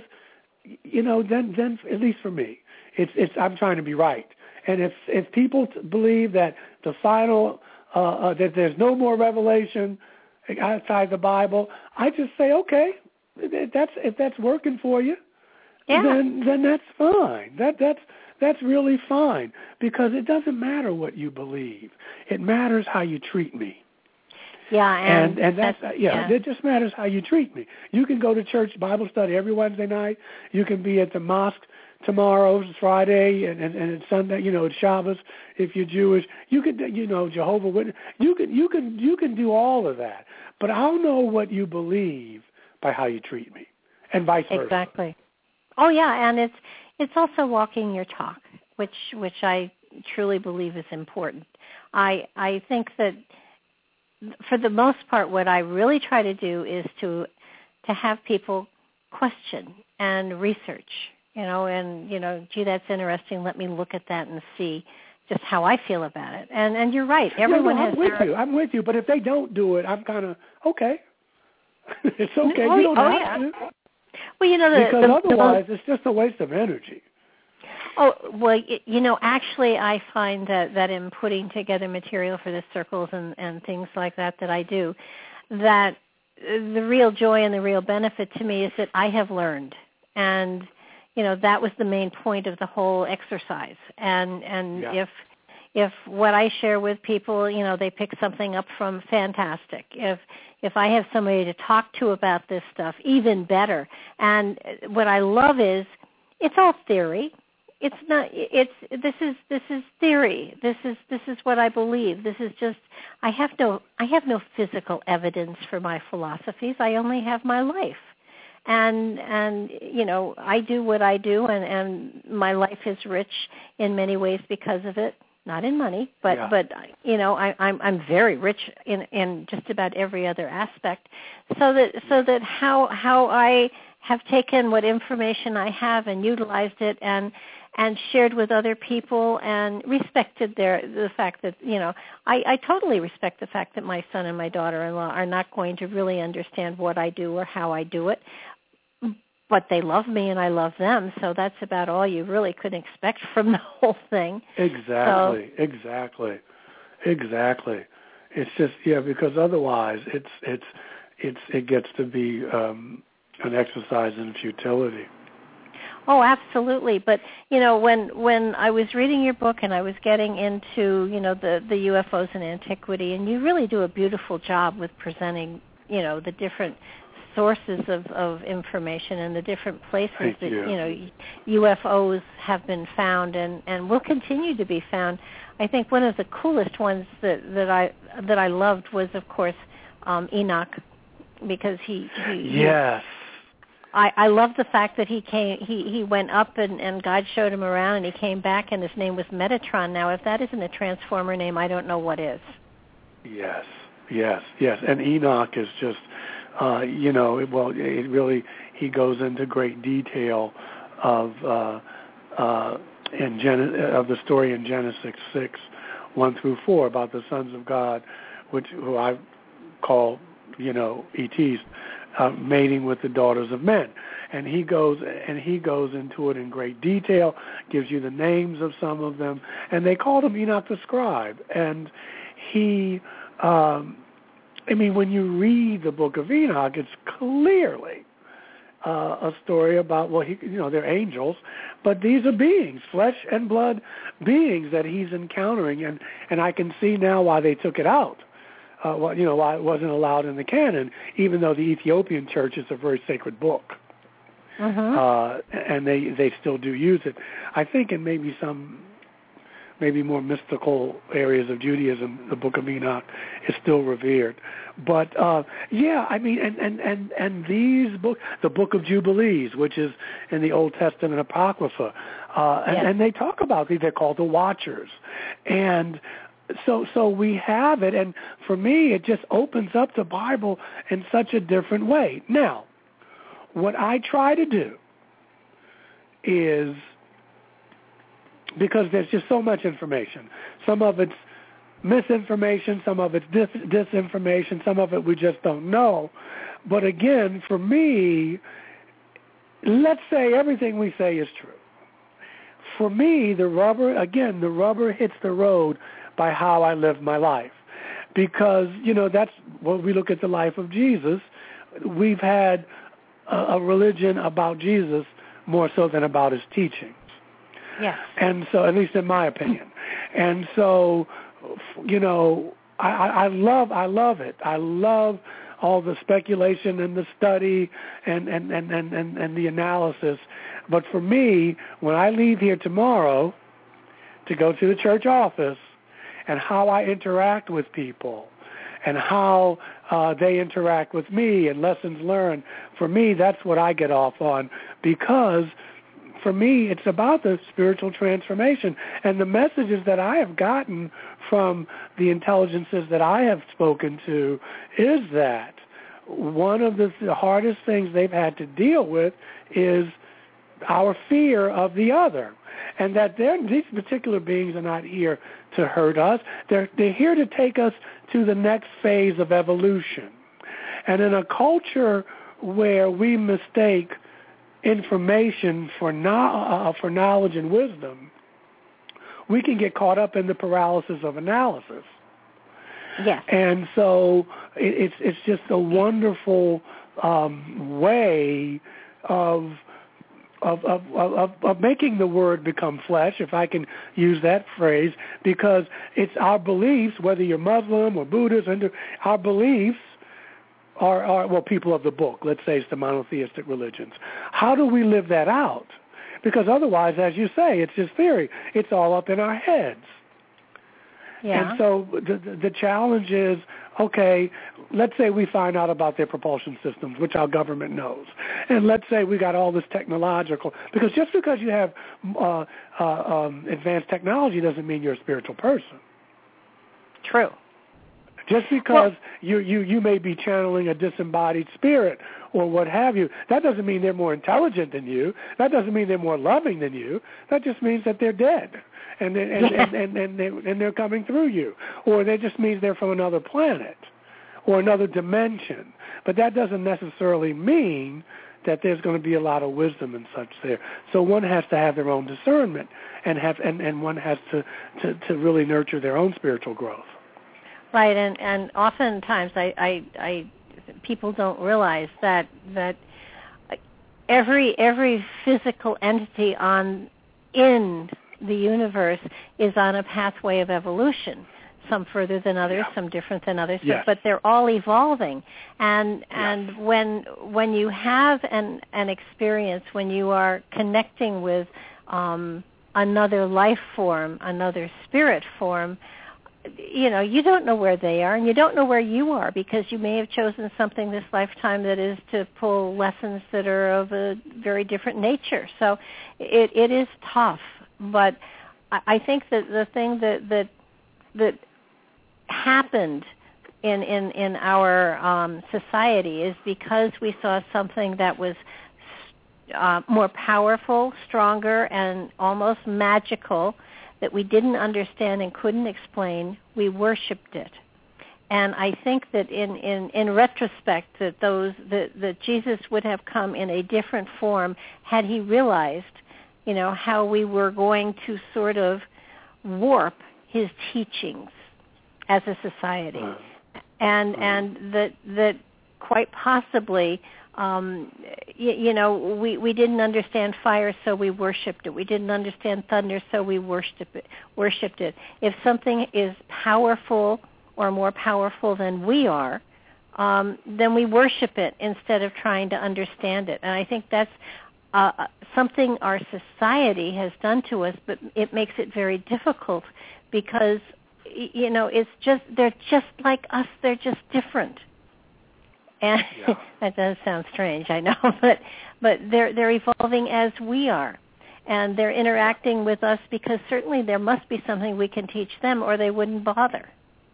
S4: then at least for me, it's I'm trying to be right. And if people believe that the final, that there's no more revelation outside the Bible, I just say, okay, if that's working for you, then that's fine. That's really fine, because it doesn't matter what you believe. It matters how you treat me.
S3: Yeah,
S4: and it just matters how you treat me. You can go to church Bible study every Wednesday night. You can be at the mosque tomorrow, Friday, and it's Sunday. It's Shabbos if you're Jewish. You could, Jehovah Witness. You can do all of that. But I'll know what you believe by how you treat me, and vice versa.
S3: Exactly. Oh yeah, and it's also walking your talk, which I truly believe is important. I think that for the most part, what I really try to do is to have people question and research, gee, that's interesting. Let me look at that and see just how I feel about it. And you're right. Everyone has.
S4: I'm with you. But if they don't do it, I'm kind of okay. It's okay. You don't have to.
S3: Well,
S4: because otherwise it's just a waste of energy.
S3: Oh, well, actually I find that in putting together material for the circles and things like that I do, that the real joy and the real benefit to me is that I have learned. And, that was the main point of the whole exercise. And if what I share with people, they pick something up from, fantastic. If I have somebody to talk to about this stuff, even better. And what I love is it's all theory. It's not. This is theory. This is what I believe. This is just. I have no physical evidence for my philosophies. I only have my life, and I do what I do, and my life is rich in many ways because of it. Not in money, but I'm very rich in just about every other aspect. So that how I have taken what information I have and utilized it and shared with other people and respected the fact that, I totally respect the fact that my son and my daughter-in-law are not going to really understand what I do or how I do it, but they love me and I love them, so that's about all you really could expect from the whole thing.
S4: Exactly. It's just, because otherwise it gets to be an exercise in futility.
S3: Oh, absolutely. But, when I was reading your book and I was getting into, the UFOs in antiquity, and you really do a beautiful job with presenting, the different sources of information and the different places that, UFOs have been found and will continue to be found. I think one of the coolest ones that I loved was, of course, Enoch, because he
S4: yes.
S3: I love the fact that he went up and God showed him around and he came back and his name was Metatron. Now, if that isn't a Transformer name, I don't know what is. Yes.
S4: And Enoch is just, it really, he goes into great detail of the story in Genesis 6:1-4 about the sons of God, who I call, ETs. Mating with the daughters of men, and he goes into it in great detail, gives you the names of some of them, and they called him Enoch the scribe. And he, when you read the book of Enoch, it's clearly a story about they're angels, but these are beings, flesh and blood beings that he's encountering, and I can see now why they took it out. Why it wasn't allowed in the canon, even though the Ethiopian church is a very sacred book. And they still do use it. I think in maybe more mystical areas of Judaism, the Book of Enoch is still revered. But and these books, the Book of Jubilees, which is in the Old Testament Apocrypha, and they talk about these. They're called the Watchers, and So we have it, and for me, it just opens up the Bible in such a different way. Now, what I try to do is, because there's just so much information, some of it's misinformation, some of it's disinformation, some of it we just don't know. But again, for me, let's say everything we say is true. For me, the rubber hits the road by how I live my life. Because, that's when we look at the life of Jesus, we've had a religion about Jesus more so than about his teachings.
S3: Yes.
S4: And so, at least in my opinion. And so, I love it. I love all the speculation and the study and the analysis. But for me, when I leave here tomorrow to go to the church office, and how I interact with people, and how they interact with me, and lessons learned, for me, that's what I get off on, because for me, it's about the spiritual transformation. And the messages that I have gotten from the intelligences that I have spoken to is that one of the hardest things they've had to deal with is our fear of the other. And that these particular beings are not here to hurt us. They're here to take us to the next phase of evolution. And in a culture where we mistake information for knowledge and wisdom, we can get caught up in the paralysis of analysis.
S3: Yes.
S4: And so it's just a wonderful way of making the Word become flesh, if I can use that phrase, because it's our beliefs, whether you're Muslim or Buddhist, our beliefs are people of the book, let's say it's the monotheistic religions. How do we live that out? Because otherwise, as you say, it's just theory. It's all up in our heads.
S3: Yeah.
S4: And so the challenge is, okay, let's say we find out about their propulsion systems, which our government knows. And let's say we got all this technological, because just because you have advanced technology doesn't mean you're a spiritual person.
S3: True.
S4: Just because you may be channeling a disembodied spirit or what have you, that doesn't mean they're more intelligent than you. That doesn't mean they're more loving than you. That just means that they're dead. And they're coming through you, or that just means they're from another planet or another dimension. But that doesn't necessarily mean that there's going to be a lot of wisdom and such there. So one has to have their own discernment, and one has to really nurture their own spiritual growth.
S3: Right, and oftentimes I people don't realize that every physical entity in the universe is on a pathway of evolution, some further than others, some different than others,
S4: yes.
S3: but they're all evolving. And when you have an experience, when you are connecting with another life form, another spirit form, you don't know where they are, and you don't know where you are, because you may have chosen something this lifetime that is to pull lessons that are of a very different nature. So it is tough. But I think that the thing that happened in our society is because we saw something that was more powerful, stronger, and almost magical that we didn't understand and couldn't explain, we worshipped it. And I think that in retrospect that Jesus would have come in a different form had he realized how we were going to sort of warp his teachings as a society, and that quite possibly, we didn't understand fire, so we worshipped it. We didn't understand thunder, so we worshipped it. If something is powerful or more powerful than we are, then we worship it instead of trying to understand it. And I think that's something our society has done to us, but it makes it very difficult because, they're just like us. They're just different. And that does sound strange, I know, but they're evolving as we are, and they're interacting with us because certainly there must be something we can teach them, or they wouldn't bother.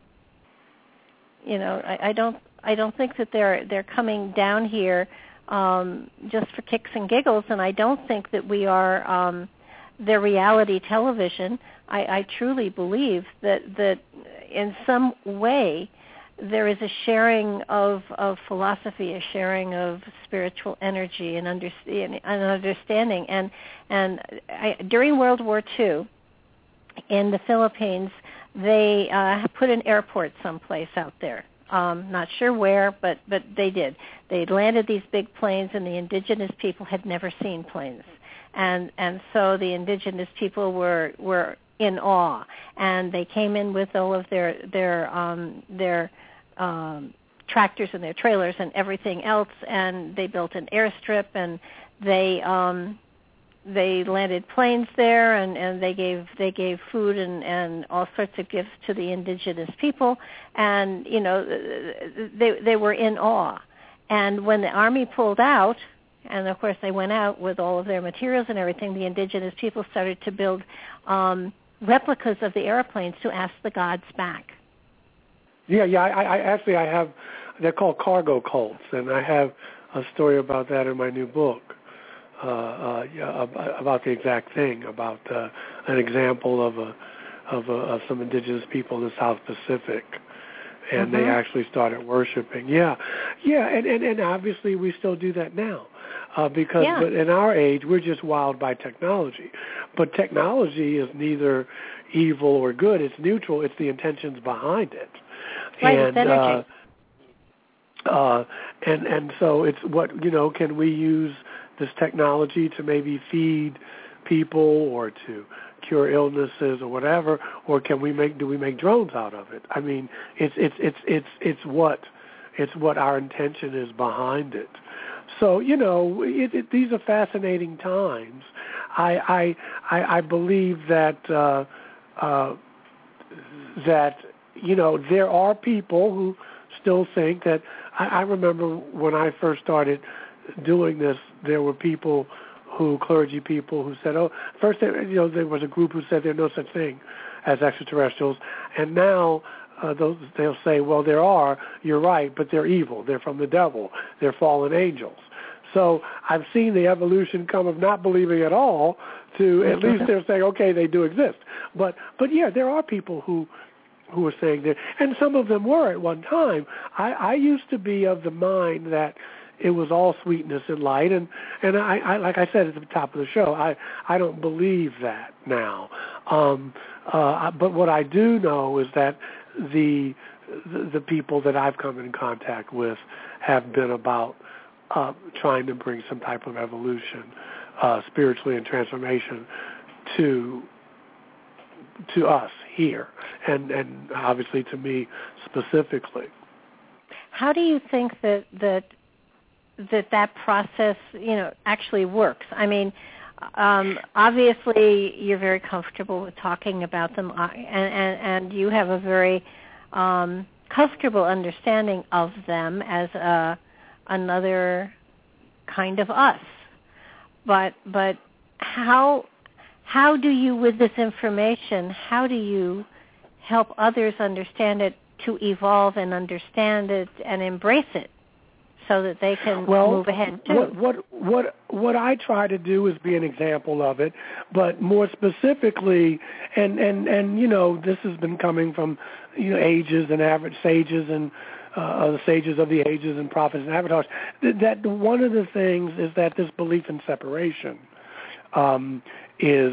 S3: I don't think that they're coming down here just for kicks and giggles, and I don't think that we are their reality television. I truly believe that in some way there is a sharing of philosophy, a sharing of spiritual energy and understanding. And during World War II, in the Philippines, they put an airport someplace out there. Not sure where, but they did. They landed these big planes, and the indigenous people had never seen planes, and so the indigenous people were in awe, and they came in with all of their tractors and their trailers and everything else, and they built an airstrip, and they landed planes there, and they gave food and all sorts of gifts to the indigenous people, and they were in awe. And when the army pulled out, and of course they went out with all of their materials and everything, the indigenous people started to build replicas of the airplanes to ask the gods back.
S4: Yeah. I have. They're called cargo cults, and I have a story about that in my new book. About the exact thing, about an example of some indigenous people in the South Pacific, and they actually started worshiping. And obviously we still do that now. because but in our age, we're just wowed by technology. But technology is neither evil or good. It's neutral. It's the intentions behind it.
S3: Right, it's energy.
S4: And so it's what, can we use this technology to maybe feed people or to cure illnesses or whatever, or do we make drones out of it? I mean, it's what our intention is behind it. So, these are fascinating times. I believe that there are people who still think that. I remember when I first started doing this, there were clergy people who said, first there was a group who said there's no such thing as extraterrestrials, and now they'll say, well, there are, you're right, but they're evil, they're from the devil, they're fallen angels. So I've seen the evolution come of not believing at all to at least they're saying, okay, they do exist. But yeah, there are people who are saying that, and some of them were at one time. I used to be of the mind that it was all sweetness and light, and I like I said at the top of the show, I don't believe that now. But what I do know is that the people that I've come in contact with have been about trying to bring some type of evolution, spiritually, and transformation to us here, and obviously to me specifically.
S3: How do you think that process, actually works? I mean, obviously you're very comfortable with talking about them, and you have a very comfortable understanding of them as another kind of us. But how do you, with this information, how do you help others understand it, to evolve and understand it and embrace it, so that they can move ahead too?
S4: What I try to do is be an example of it, but more specifically, and this has been coming from ages and average sages and the sages of the ages and prophets and avatars. That one of the things is that this belief in separation is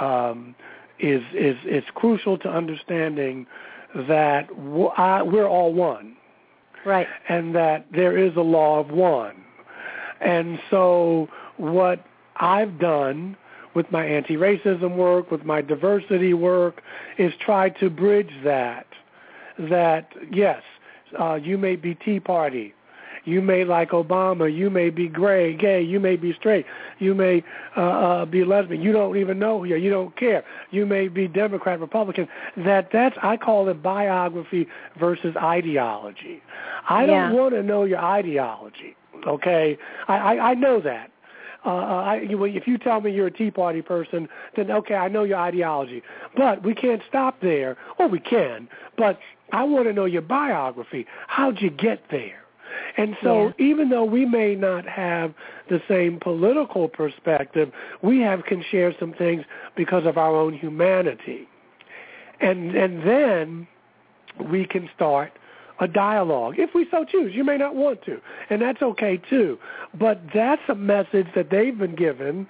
S4: crucial to understanding that we're all one.
S3: Right.
S4: And that there is a law of one. And so what I've done with my anti-racism work, with my diversity work, is try to bridge that yes, you may be Tea Party, you may like Obama, you may be gay, you may be straight, you may be lesbian, you don't even know you don't care, you may be Democrat, Republican. That's, I call it biography versus ideology. I don't want to know your ideology, okay? I know that. If you tell me you're a Tea Party person, then okay, I know your ideology. But we can't stop there. Or we can, but I want to know your biography. How'd you get there? And so even though we may not have the same political perspective, we can share some things because of our own humanity. And then we can start a dialogue, if we so choose. You may not want to, and that's okay too. But that's a message that they've been giving,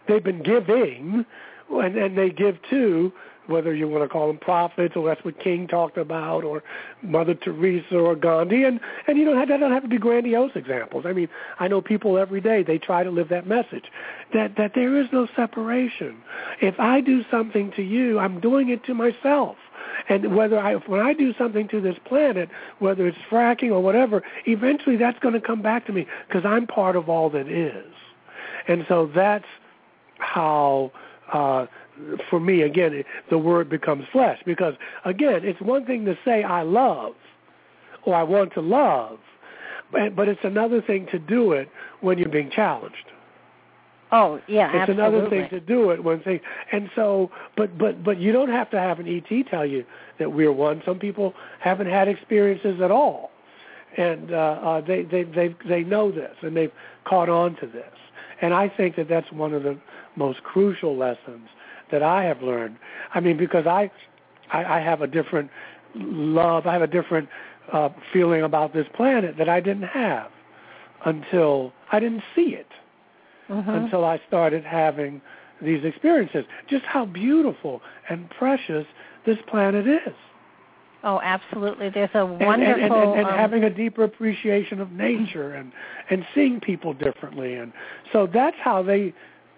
S4: and they give to, whether you want to call them prophets, or that's what King talked about, or Mother Teresa or Gandhi, and that don't have to be grandiose examples. I mean, I know people every day, they try to live that message, that there is no separation. If I do something to you, I'm doing it to myself. And when I do something to this planet, whether it's fracking or whatever, eventually that's going to come back to me, because I'm part of all that is. And so that's how, for me, again, the word becomes flesh. Because, again, it's one thing to say I love or I want to love, but it's another thing to do it when you're being challenged.
S3: Oh, yeah,
S4: it's
S3: absolutely.
S4: another thing to do it when things, and so, but you don't have to have an ET tell you that we're one. Some people haven't had experiences at all, and they know this, and they've caught on to this. And I think that that's one of the most crucial lessons that I have learned. I mean, because I have a different love, I have a different feeling about this planet that I didn't have until I didn't see it. until I started having these experiences. Just how beautiful and precious this planet is.
S3: Oh, absolutely. There's a wonderful...
S4: And having a deeper appreciation of nature and seeing people differently. And so that's how that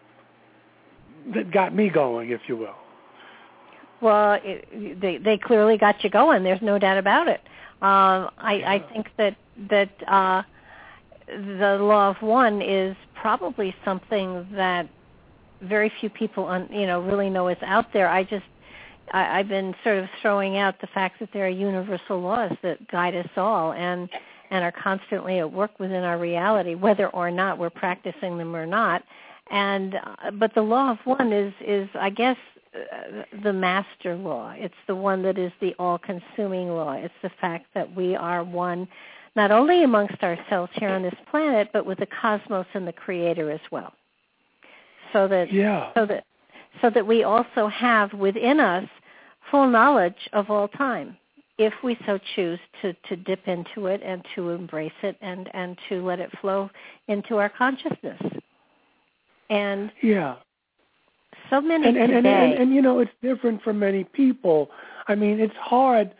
S4: got me going, if you will.
S3: Well, they clearly got you going. There's no doubt about it. I think that the law of one is probably something that very few people really know is out there. I've been sort of throwing out the fact that there are universal laws that guide us all and are constantly at work within our reality, whether or not we're practicing them or not. But the law of one is I guess, the master law. It's the one that is the all-consuming law. It's the fact that we are one, not only amongst ourselves here on this planet, but with the cosmos and the Creator as well. So that we also have within us full knowledge of all time, if we so choose to dip into it and to embrace it and to let it flow into our consciousness. And so many today.
S4: And it's different for many people. I mean, it's hard.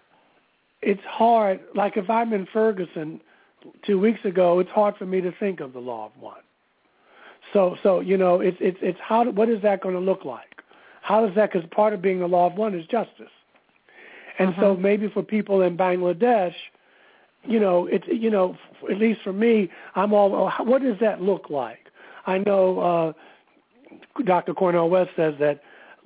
S4: Like if I'm in Ferguson 2 weeks ago, it's hard for me to think of the law of one. So it's what is that going to look like? How does that? Because part of being the law of one is justice. And so maybe for people in Bangladesh, it's at least for me, I'm all. What does that look like? I know Dr. Cornel West says that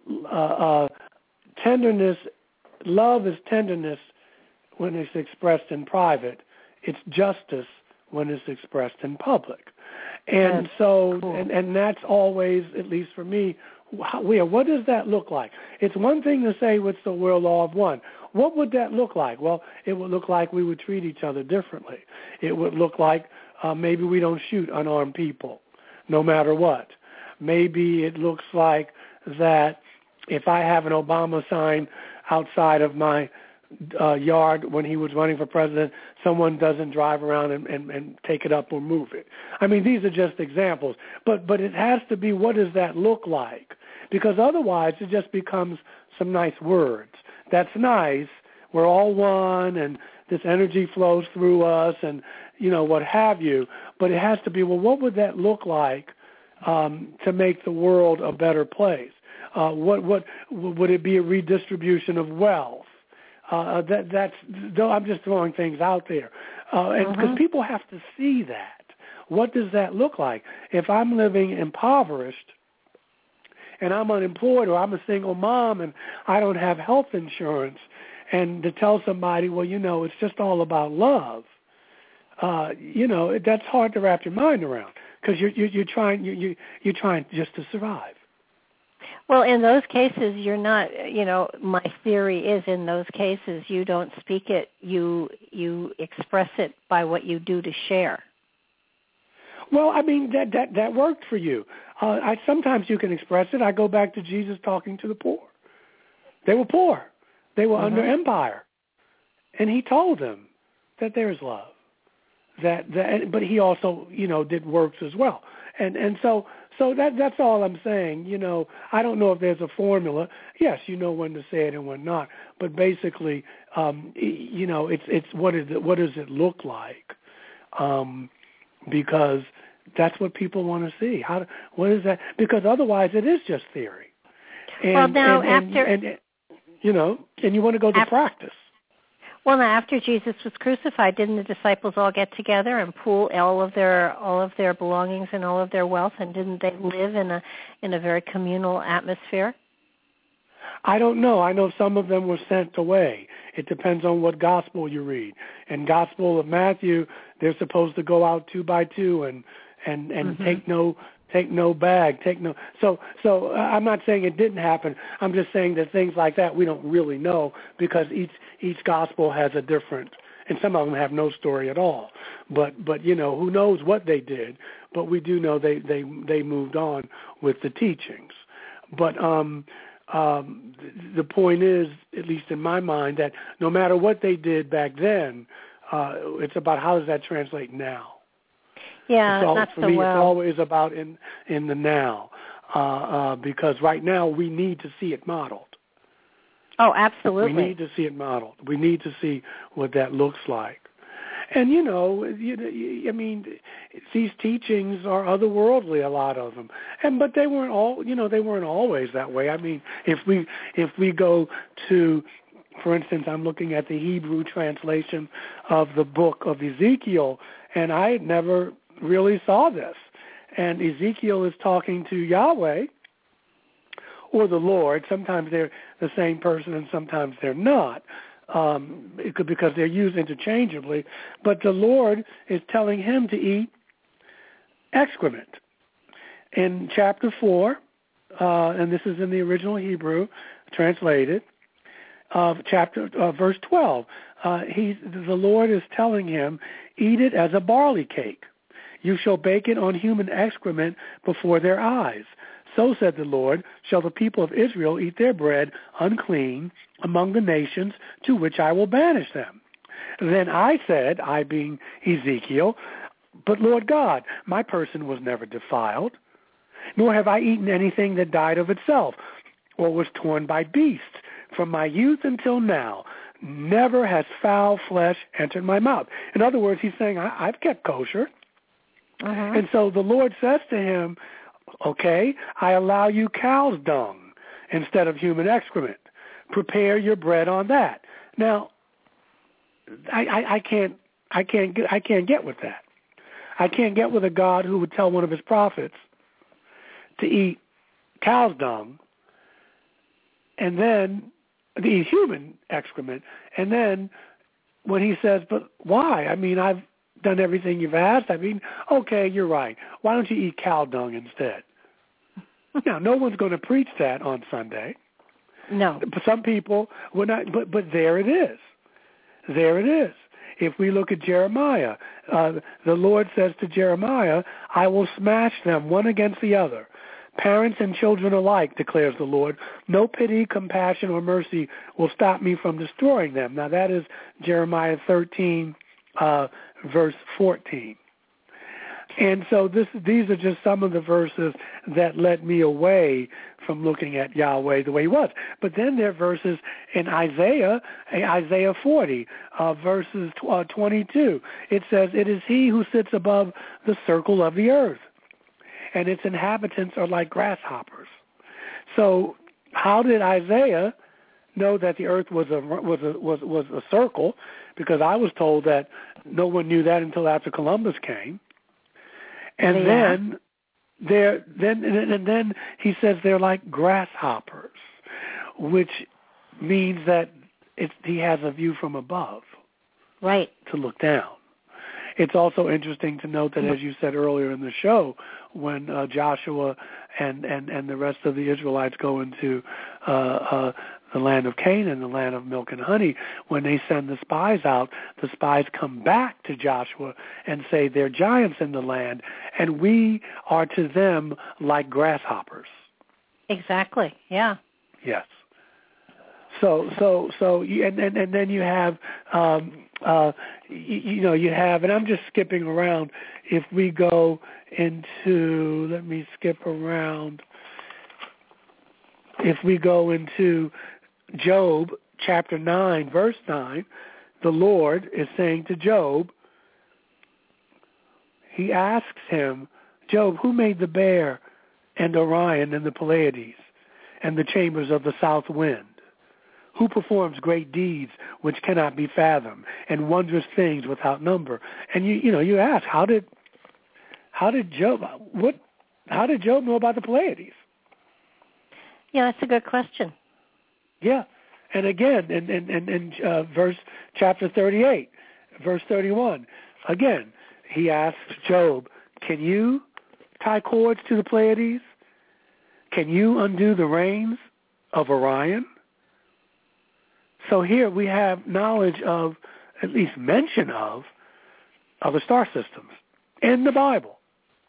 S4: tenderness, love is tenderness when it's expressed in private. It's justice when it's expressed in public. And that's so, cool. and that's always, at least for me, what does that look like? It's one thing to say what's the world law of one. What would that look like? Well, it would look like we would treat each other differently. It would look like maybe we don't shoot unarmed people, no matter what. Maybe it looks like that if I have an Obama sign outside of my yard when he was running for president, someone doesn't drive around and take it up or move it. I mean, these are just examples. But it has to be, what does that look like? Because otherwise it just becomes some nice words. That's nice. We're all one, and this energy flows through us, and, what have you. But it has to be, well, what would that look like to make the world a better place? What would it be? A redistribution of wealth? That's I'm just throwing things out there, and because people have to see that. What does that look like? If I'm living impoverished and I'm unemployed, or I'm a single mom and I don't have health insurance, and to tell somebody, well, it's just all about love, that's hard to wrap your mind around, because you're trying just to survive.
S3: Well, in those cases, you're not, my theory is in those cases, you don't speak it, you express it by what you do to share.
S4: Well, I mean, that worked for you. Sometimes you can express it. I go back to Jesus talking to the poor. They were poor. They were under empire. And he told them that there's love. But he also, did works as well. And so that's all I'm saying. I don't know if there's a formula. Yes, you know when to say it and when not. But basically, it's what does it look like? Because that's what people want to see. What is that? Because otherwise, it is just theory. And you want to go to practice.
S3: Well, now after Jesus was crucified, didn't the disciples all get together and pool all of their belongings and all of their wealth, and didn't they live in a very communal atmosphere?
S4: I don't know. I know some of them were sent away. It depends on what gospel you read. In Gospel of Matthew, they're supposed to go out 2 by 2 and take no bag, So I'm not saying it didn't happen. I'm just saying that things like that we don't really know, because each gospel has a different, and some of them have no story at all. But who knows what they did? But we do know they moved on with the teachings. But the point is, at least in my mind, that no matter what they did back then, it's about how does that translate now.
S3: Yeah,
S4: It's always about in the now, because right now we need to see it modeled.
S3: Oh, absolutely.
S4: We need to see it modeled. We need to see what that looks like. And, I mean, these teachings are otherworldly, a lot of them. But they weren't they weren't always that way. I mean, if we go to, for instance, I'm looking at the Hebrew translation of the book of Ezekiel, and I never really saw this. And Ezekiel is talking to Yahweh or the Lord. Sometimes they're the same person and sometimes they're not. Because they're used interchangeably, but the Lord is telling him to eat excrement. In chapter 4, and this is in the original Hebrew, translated, verse 12, the Lord is telling him, eat it as a barley cake. You shall bake it on human excrement before their eyes. So said the Lord, shall the people of Israel eat their bread unclean among the nations to which I will banish them. Then I said, I being Ezekiel, but Lord God, my person was never defiled, nor have I eaten anything that died of itself, or was torn by beasts. From my youth until now, never has foul flesh entered my mouth. In other words, he's saying, I've kept kosher. Uh-huh. And so the Lord says to him, okay, I allow you cow's dung instead of human excrement. Prepare your bread on that. Now, I can't get with that. I can't get with a God who would tell one of his prophets to eat cow's dung and then to eat human excrement. And then when he says, but why? I mean, I've done everything you've asked. I mean, okay, you're right. Why don't you eat cow dung instead? Now, no one's going to preach that on Sunday.
S3: No.
S4: Some people will not, but there it is. There it is. If we look at Jeremiah, the Lord says to Jeremiah, I will smash them one against the other, parents and children alike, declares the Lord. No pity, compassion, or mercy will stop me from destroying them. Now, that is Jeremiah 13, verse 14. And so these are just some of the verses that led me away from looking at Yahweh the way he was. But then there are verses in Isaiah 40, verses 22. It says, it is he who sits above the circle of the earth, and its inhabitants are like grasshoppers. So how did Isaiah know that the earth was a circle? Because I was told that no one knew that until after Columbus came. And then he says they're like grasshoppers, which means that he has a view from above,
S3: right,
S4: to look down. It's also interesting to note that, as you said earlier in the show, when Joshua and the rest of the Israelites go into the land of Canaan, the land of milk and honey, when they send the spies out, the spies come back to Joshua and say, there are giants in the land, and we are to them like grasshoppers.
S3: Exactly, yeah.
S4: Yes. So, and then you have, you have, and I'm just skipping around. If we go into, let me skip around. If we go into Job chapter 9, verse 9, the Lord is saying to Job, he asks him, Job, who made the bear and Orion and the Pleiades and the chambers of the south wind? Who performs great deeds which cannot be fathomed and wondrous things without number? And you ask, how did Job know about the Pleiades?
S3: Yeah, that's a good question.
S4: Yeah, and again, in verse chapter 38, verse 31, again, he asks Job, can you tie cords to the Pleiades? Can you undo the reins of Orion? So here we have knowledge of, at least mention of, other star systems in the Bible.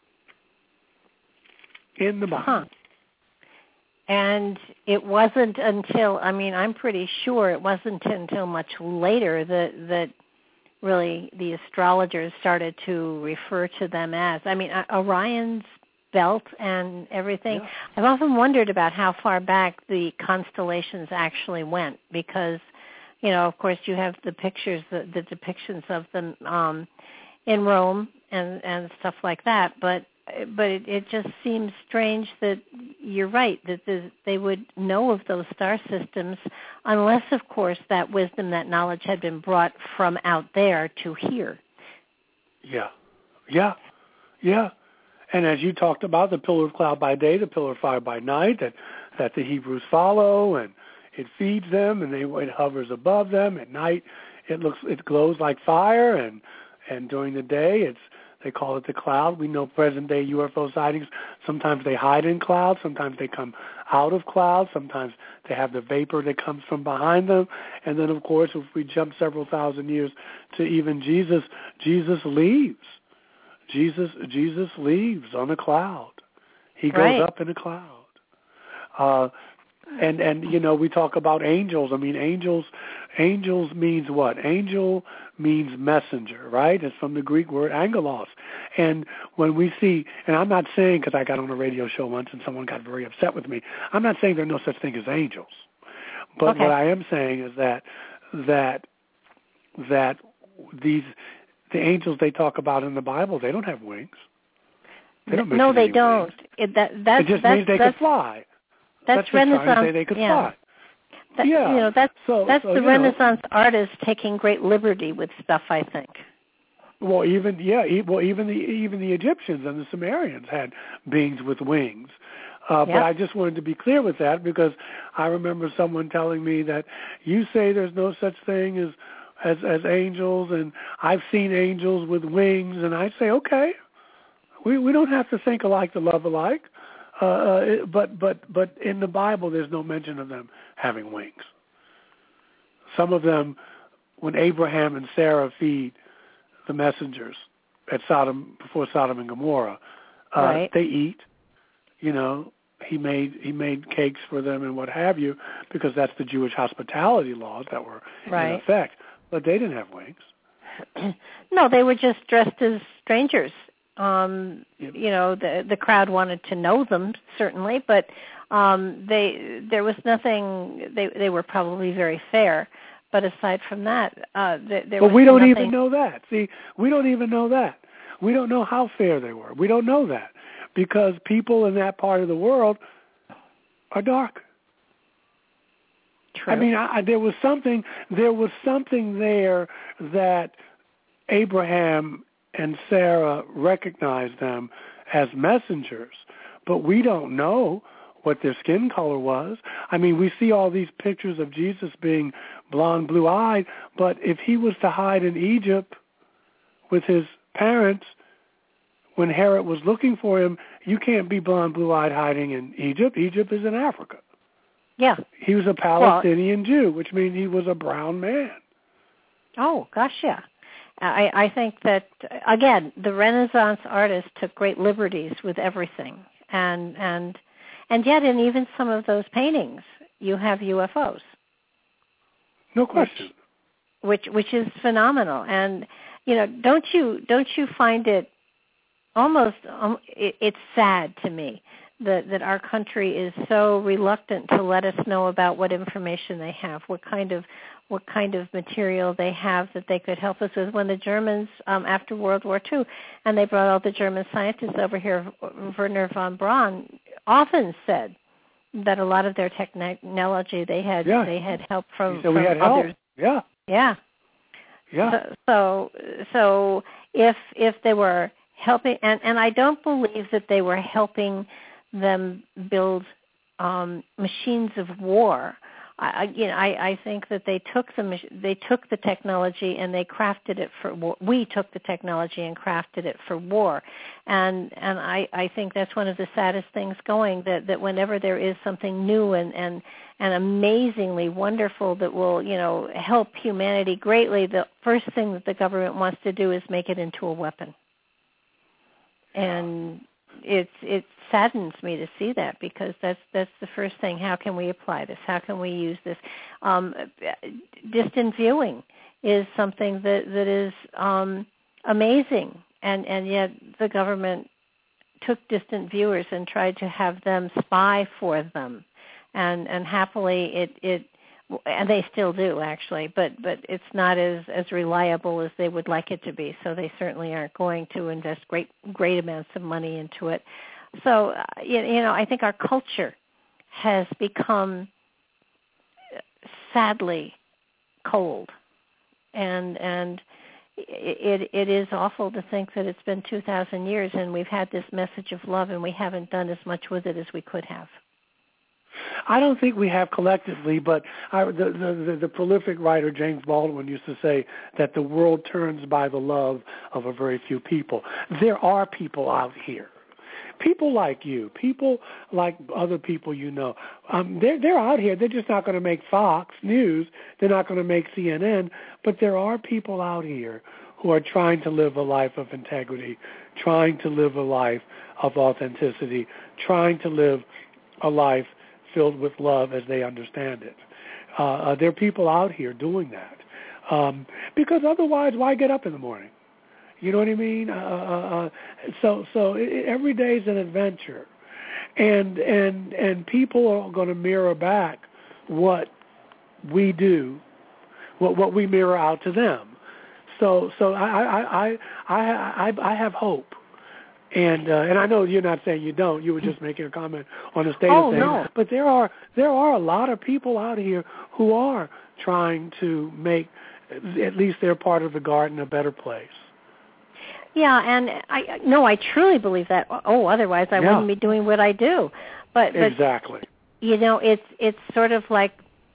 S4: In the Bible.
S3: Huh. And it wasn't until, I'm pretty sure it wasn't until much later that really the astrologers started to refer to them as. I mean, Orion's belt and everything.
S4: Yeah.
S3: I've often wondered about how far back the constellations actually went because, of course, you have the pictures, the depictions of them in Rome and stuff like that. But it just seems strange that you're right, that they would know of those star systems unless, of course, that wisdom, that knowledge had been brought from out there to here.
S4: Yeah. And as you talked about, the pillar of cloud by day, the pillar of fire by night, that the Hebrews follow, and it feeds them, and it hovers above them. At night, it glows like fire, and during the day, they call it the cloud. We know present-day UFO sightings, sometimes they hide in clouds, sometimes they come out of clouds, sometimes they have the vapor that comes from behind them. And then, of course, if we jump several thousand years to even Jesus leaves. Jesus leaves on a cloud. He goes up in a cloud. And we talk about angels. I mean, angels means what? Angel means messenger, right? It's from the Greek word angelos. And when we see, and I'm not saying, because I got on a radio show once and someone got very upset with me, I'm not saying there's no such thing as angels. But what I am saying is that the angels they talk about in the Bible, they don't have wings. They don't
S3: no, they don't.
S4: It just means they could fly.
S3: That's Renaissance.
S4: Trying to say they could fly.
S3: That's the Renaissance artists taking great liberty with stuff, I think.
S4: Well, even the Egyptians and the Sumerians had beings with wings. But I just wanted to be clear with that because I remember someone telling me that you say there's no such thing as angels, and I've seen angels with wings, and I say, okay, we don't have to think alike to love alike. But in the Bible, there's no mention of them having wings. Some of them, when Abraham and Sarah feed the messengers at before Sodom and Gomorrah, they eat. He made cakes for them and what have you, because that's the Jewish hospitality laws that were in effect. But they didn't have wings.
S3: No, they were just dressed as strangers. The crowd wanted to know them, certainly, but there was nothing. They were probably very fair, but aside from that, there was
S4: we don't
S3: nothing.
S4: even know that. See, we don't even know that. We don't know how fair they were. We don't know that because people in that part of the world are dark.
S3: True.
S4: I mean, there was something there that Abraham and Sarah recognized them as messengers, but we don't know what their skin color was. I mean, we see all these pictures of Jesus being blonde, blue-eyed, but if he was to hide in Egypt with his parents when Herod was looking for him, you can't be blonde, blue-eyed hiding in Egypt. Egypt is in Africa.
S3: Yeah.
S4: He was a Palestinian Jew, which means he was a brown man.
S3: Oh, gosh, yeah. I think that, again, the Renaissance artists took great liberties with everything. And yet in even some of those paintings, you have UFOs.
S4: No question.
S3: Which is phenomenal. And, don't you find it almost, it's sad to me that our country is so reluctant to let us know about what information they have, what kind of material they have that they could help us with. When the Germans, after World War II, and they brought all the German scientists over here, Wernher von Braun often said that a lot of their technology they had help from others.
S4: Help. Yeah.
S3: So if they were helping, and I don't believe that they were helping them build machines of war. I think that they took the technology and they crafted it for war. We took the technology and crafted it for war, and I think that's one of the saddest things going. That whenever there is something new and amazingly wonderful that will help humanity greatly, the first thing that the government wants to do is make it into a weapon, and it saddens me to see that because that's the first thing. How can we apply this? How can we use this? Distant viewing. is something that is amazing, and yet the government took distant viewers and tried to have them spy for them, and happily it and they still do actually, but it's not as reliable as they would like it to be. So they certainly aren't going to invest great amounts of money into it. So I think our culture has become sadly cold, and it is awful to think that it's been 2,000 years and we've had this message of love and we haven't done as much with it as we could have.
S4: I don't think we have collectively, but the prolific writer James Baldwin used to say that the world turns by the love of a very few people. There are people out here. People like you, people like other people you know. They're out here. They're just not going to make Fox News. They're not going to make CNN. But there are people out here who are trying to live a life of integrity, trying to live a life of authenticity, trying to live a life filled with love as they understand it. There are people out here doing that. Because otherwise, why get up in the morning? You know what I mean? So every day is an adventure, and people are going to mirror back what we do, what we mirror out to them. So I have hope, and I know you're not saying you don't. You were just making a comment on the state of things.
S3: No.
S4: But there are a lot of people out here who are trying to make at least their part of the garden a better place.
S3: Yeah, and I truly believe that. Otherwise I wouldn't be doing what I do. But
S4: exactly.
S3: It's sort of like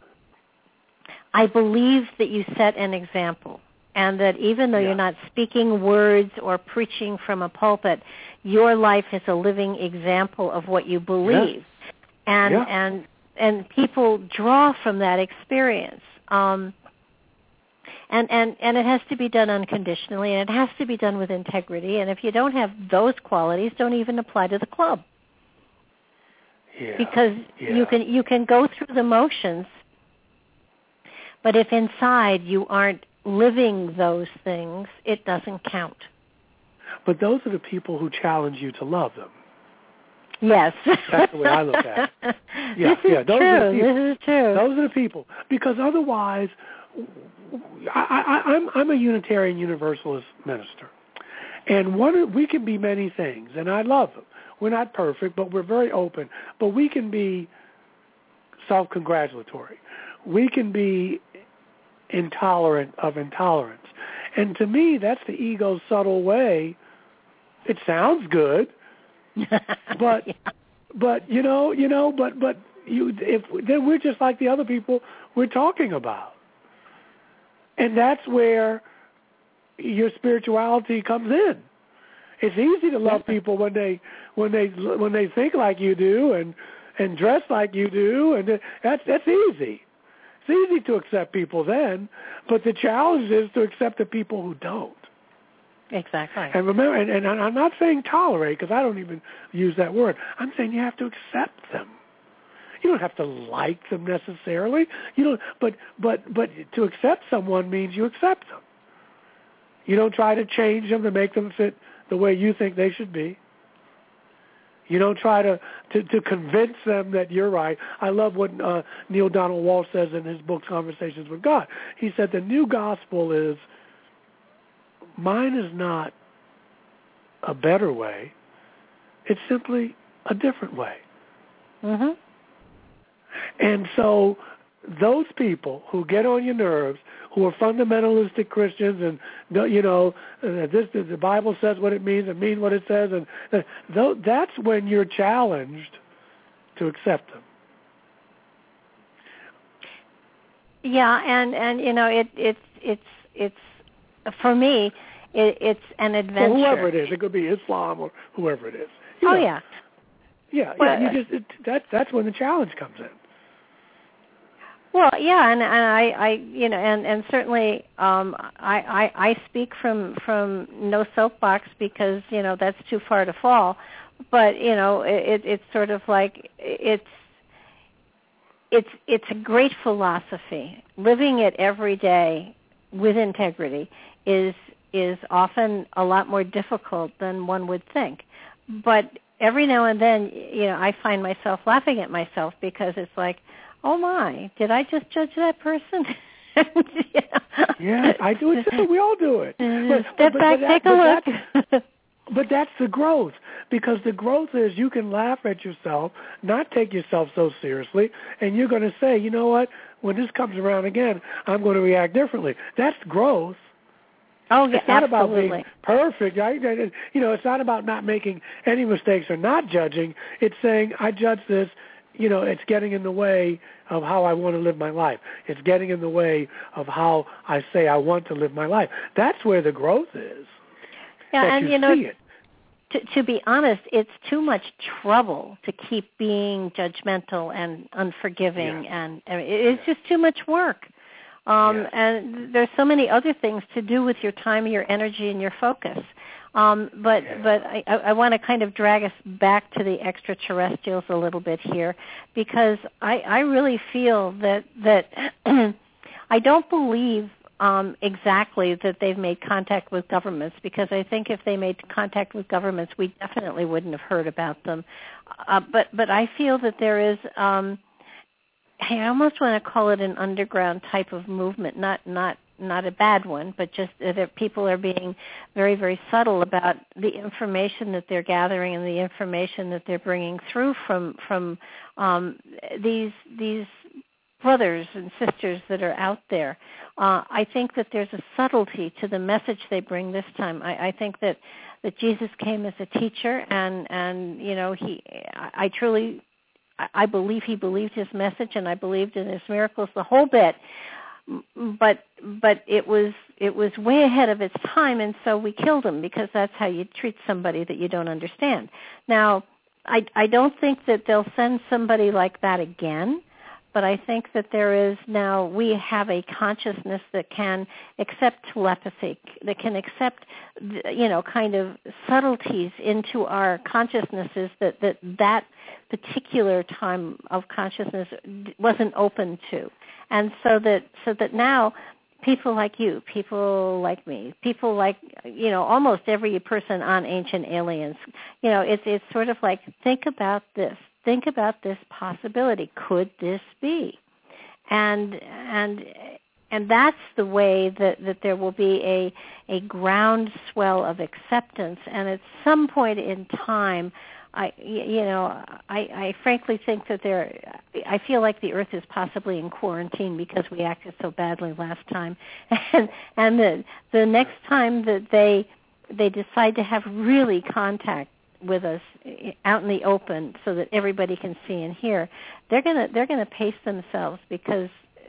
S3: I believe that you set an example, and that even though you're not speaking words or preaching from a pulpit, your life is a living example of what you believe, and people draw from that experience. And it has to be done unconditionally, and it has to be done with integrity. And if you don't have those qualities, don't even apply to the club. Because you can go through the motions, but if inside you aren't living those things, it doesn't count.
S4: But those are the people who challenge you to love them.
S3: Yes.
S4: That's the way I look at it.
S3: This is true.
S4: Those are the people. Because otherwise, I'm a Unitarian Universalist minister. And we can be many things, and I love them. We're not perfect, but we're very open. But we can be self-congratulatory. We can be intolerant of intolerance. And to me, that's the ego's subtle way. It sounds good, but then we're just like the other people we're talking about. And that's where your spirituality comes in. It's easy to love people when they think like you do and dress like you do, and that's easy. It's easy to accept people then, but the challenge is to accept the people who don't.
S3: Exactly.
S4: And remember, and I'm not saying tolerate, because I don't even use that word. I'm saying you have to accept them. You don't have to like them necessarily. You don't. But to accept someone means you accept them. You don't try to change them to make them fit the way you think they should be. You don't try to convince them that you're right. I love what Neil Donald Walsh says in his book, Conversations with God. He said the new gospel is, mine is not a better way. It's simply a different way.
S3: Mm-hmm.
S4: And so those people who get on your nerves, who are fundamentalistic Christians, and the Bible says what it means what it says, and that's when you're challenged to accept them.
S3: Yeah, and it's for me, it's an adventure.
S4: Well, whoever it is, it could be Islam or whoever it is.
S3: Yeah.
S4: That's when the challenge comes in.
S3: Well, yeah, and I certainly I speak from no soapbox, because that's too far to fall. But it's sort of like it's a great philosophy. Living it every day with integrity is often a lot more difficult than one would think. But every now and then, I find myself laughing at myself because it's like, oh my, did I just judge that person?
S4: Yeah, I do it too. We all do it.
S3: Step back, take a look.
S4: But that's the growth, because the growth is you can laugh at yourself, not take yourself so seriously, and you're going to say, you know what, when this comes around again, I'm going to react differently. That's growth.
S3: Oh, yeah,
S4: it's not
S3: absolutely.
S4: about being perfect. It's not about not making any mistakes or not judging. It's saying, I judge this. It's getting in the way of how I want to live my life. It's getting in the way of how I say I want to live my life. That's where the growth is.
S3: Yeah, and
S4: see it.
S3: To be honest, it's too much trouble to keep being judgmental and unforgiving, and it's just too much work. And there's so many other things to do with your time, your energy, and your focus. But I want to kind of drag us back to the extraterrestrials a little bit here, because I really feel that I don't believe exactly that they've made contact with governments, because I think if they made contact with governments, we definitely wouldn't have heard about them. But I feel that there is, I almost want to call it an underground type of movement, not a bad one, but just that people are being very, very subtle about the information that they're gathering and the information that they're bringing through from these brothers and sisters that are out there. I think that there's a subtlety to the message they bring this time. I think that Jesus came as a teacher, and I believe he believed his message, and I believed in his miracles, the whole bit. But it was way ahead of its time, and so we killed him, because that's how you treat somebody that you don't understand. Now, I don't think that they'll send somebody like that again. But I think that we have a consciousness that can accept telepathy, that can accept, kind of subtleties into our consciousnesses that particular time of consciousness wasn't open to. And so that now people like you, people like me, people like, almost every person on Ancient Aliens, it's sort of like, think about this. Think about this possibility. Could this be? And that's the way that there will be a groundswell of acceptance. And at some point in time, I frankly think that I feel like the Earth is possibly in quarantine because we acted so badly last time. And the next time that they decide to have really contact with us out in the open so that everybody can see and hear, they're gonna pace themselves, because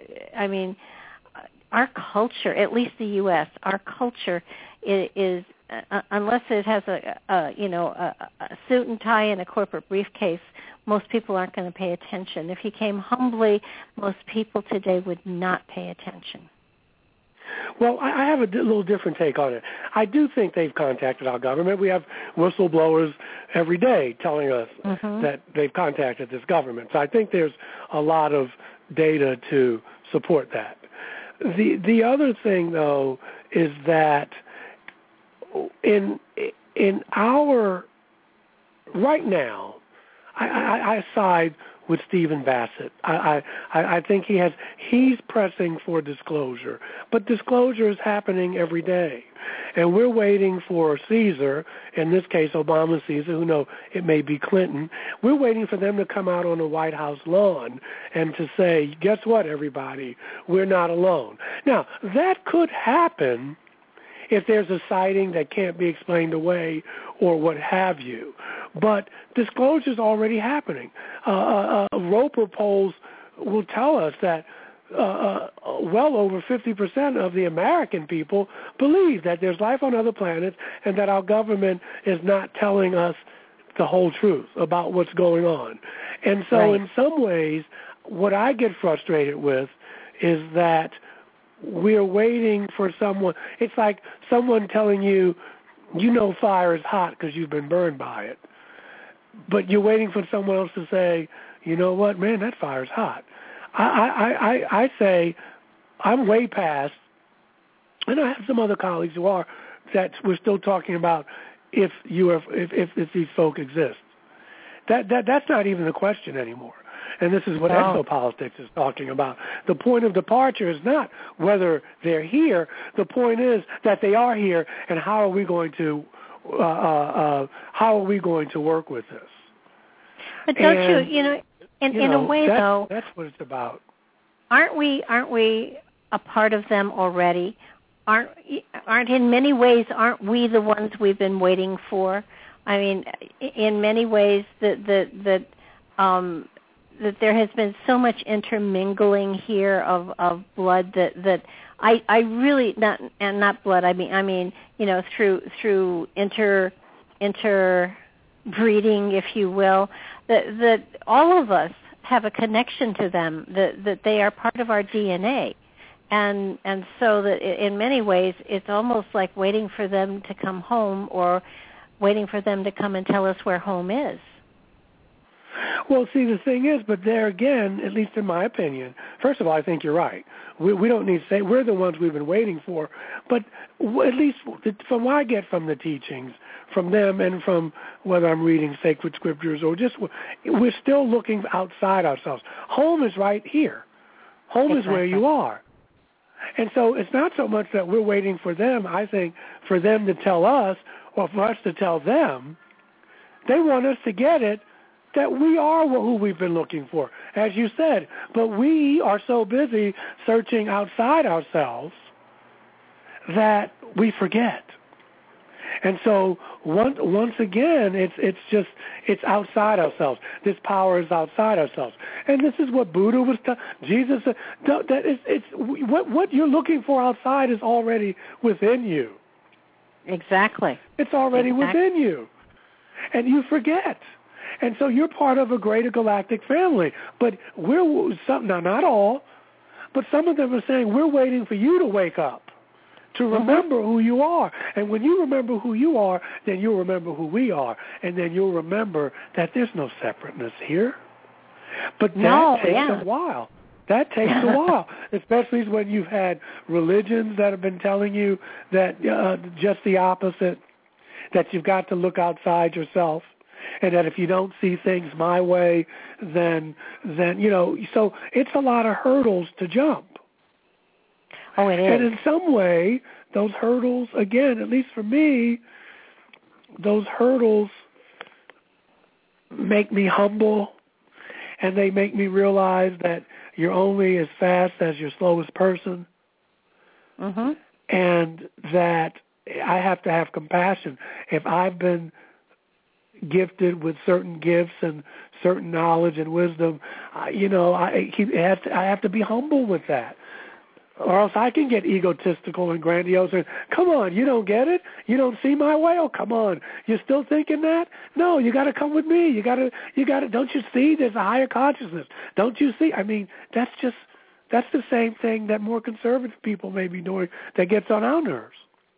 S3: our culture, at least the U.S., our culture is unless it has a suit and tie and a corporate briefcase, most people aren't going to pay attention. If you came humbly, most people today would not pay attention.
S4: Well, I have a little different take on it. I do think they've contacted our government. We have whistleblowers every day telling us that they've contacted this government. So I think there's a lot of data to support that. The other thing, though, is that in our right now, I side with Stephen Bassett. I think he's pressing for disclosure, but disclosure is happening every day, and we're waiting for Caesar, in this case Obama Caesar, who knows it may be Clinton. We're waiting for them to come out on the White House lawn and to say, guess what, everybody, we're not alone. Now, that could happen if there's a sighting that can't be explained away or what have you. But disclosure is already happening. Roper polls will tell us that well over 50% of the American people believe that there's life on other planets and that our government is not telling us the whole truth about what's going on. And so in some ways, what I get frustrated with is that we're waiting for someone. It's like someone telling you, fire is hot because you've been burned by it. But you're waiting for someone else to say, you know what, man, that fire's hot. I say I'm way past and I have some other colleagues who are, that we're still talking about if these folk exist. That's not even the question anymore. And this is what exopolitics is talking about. The point of departure is not whether they're here. The point is that they are here, and how are we going to work with this?
S3: But don't you in a way though,
S4: that's what it's about.
S3: Aren't we a part of them already? Aren't in many ways, aren't we the ones we've been waiting for? I mean, in many ways that there has been so much intermingling here of blood that I really not blood. I mean through interbreeding, if you will, that all of us have a connection to them. That they are part of our DNA. And so that in many ways it's almost like waiting for them to come home or waiting for them to come and tell us where home is.
S4: Well, see, the thing is, but there again, at least in my opinion, first of all, I think you're right. We don't need to say we're the ones we've been waiting for, but at least from what I get from the teachings, from them and from whether I'm reading sacred scriptures or just, we're still looking outside ourselves. Home is right here. Home is where you are. And so it's not so much that we're waiting for them, I think, for them to tell us or for us to tell them. They want us to get it that we are who we've been looking for, as you said. But we are so busy searching outside ourselves that we forget. And so once again, it's outside ourselves. This power is outside ourselves, and this is what Buddha was. Jesus said that it's what you're looking for outside is already within you.
S3: Exactly.
S4: It's already within you, and you forget. And so you're part of a greater galactic family. But not all, but some of them are saying we're waiting for you to wake up, to remember who you are. And when you remember who you are, then you'll remember who we are. And then you'll remember that there's no separateness here. But that takes a while. That takes a while, especially when you've had religions that have been telling you that just the opposite, that you've got to look outside yourself. And that if you don't see things my way, then so it's a lot of hurdles to jump.
S3: Oh, it is.
S4: And in some way, those hurdles, again, at least for me, those hurdles make me humble, and they make me realize that you're only as fast as your slowest person, and that I have to have compassion. If I've been gifted with certain gifts and certain knowledge and wisdom, I have to be humble with that, or else I can get egotistical and grandiose. And come on, you don't get it? You don't see my way? Oh, come on, you're still thinking that? No, you got to come with me. You got to. Don't you see? There's a higher consciousness. Don't you see? I mean, that's the same thing that more conservative people may be doing that gets on our nerves.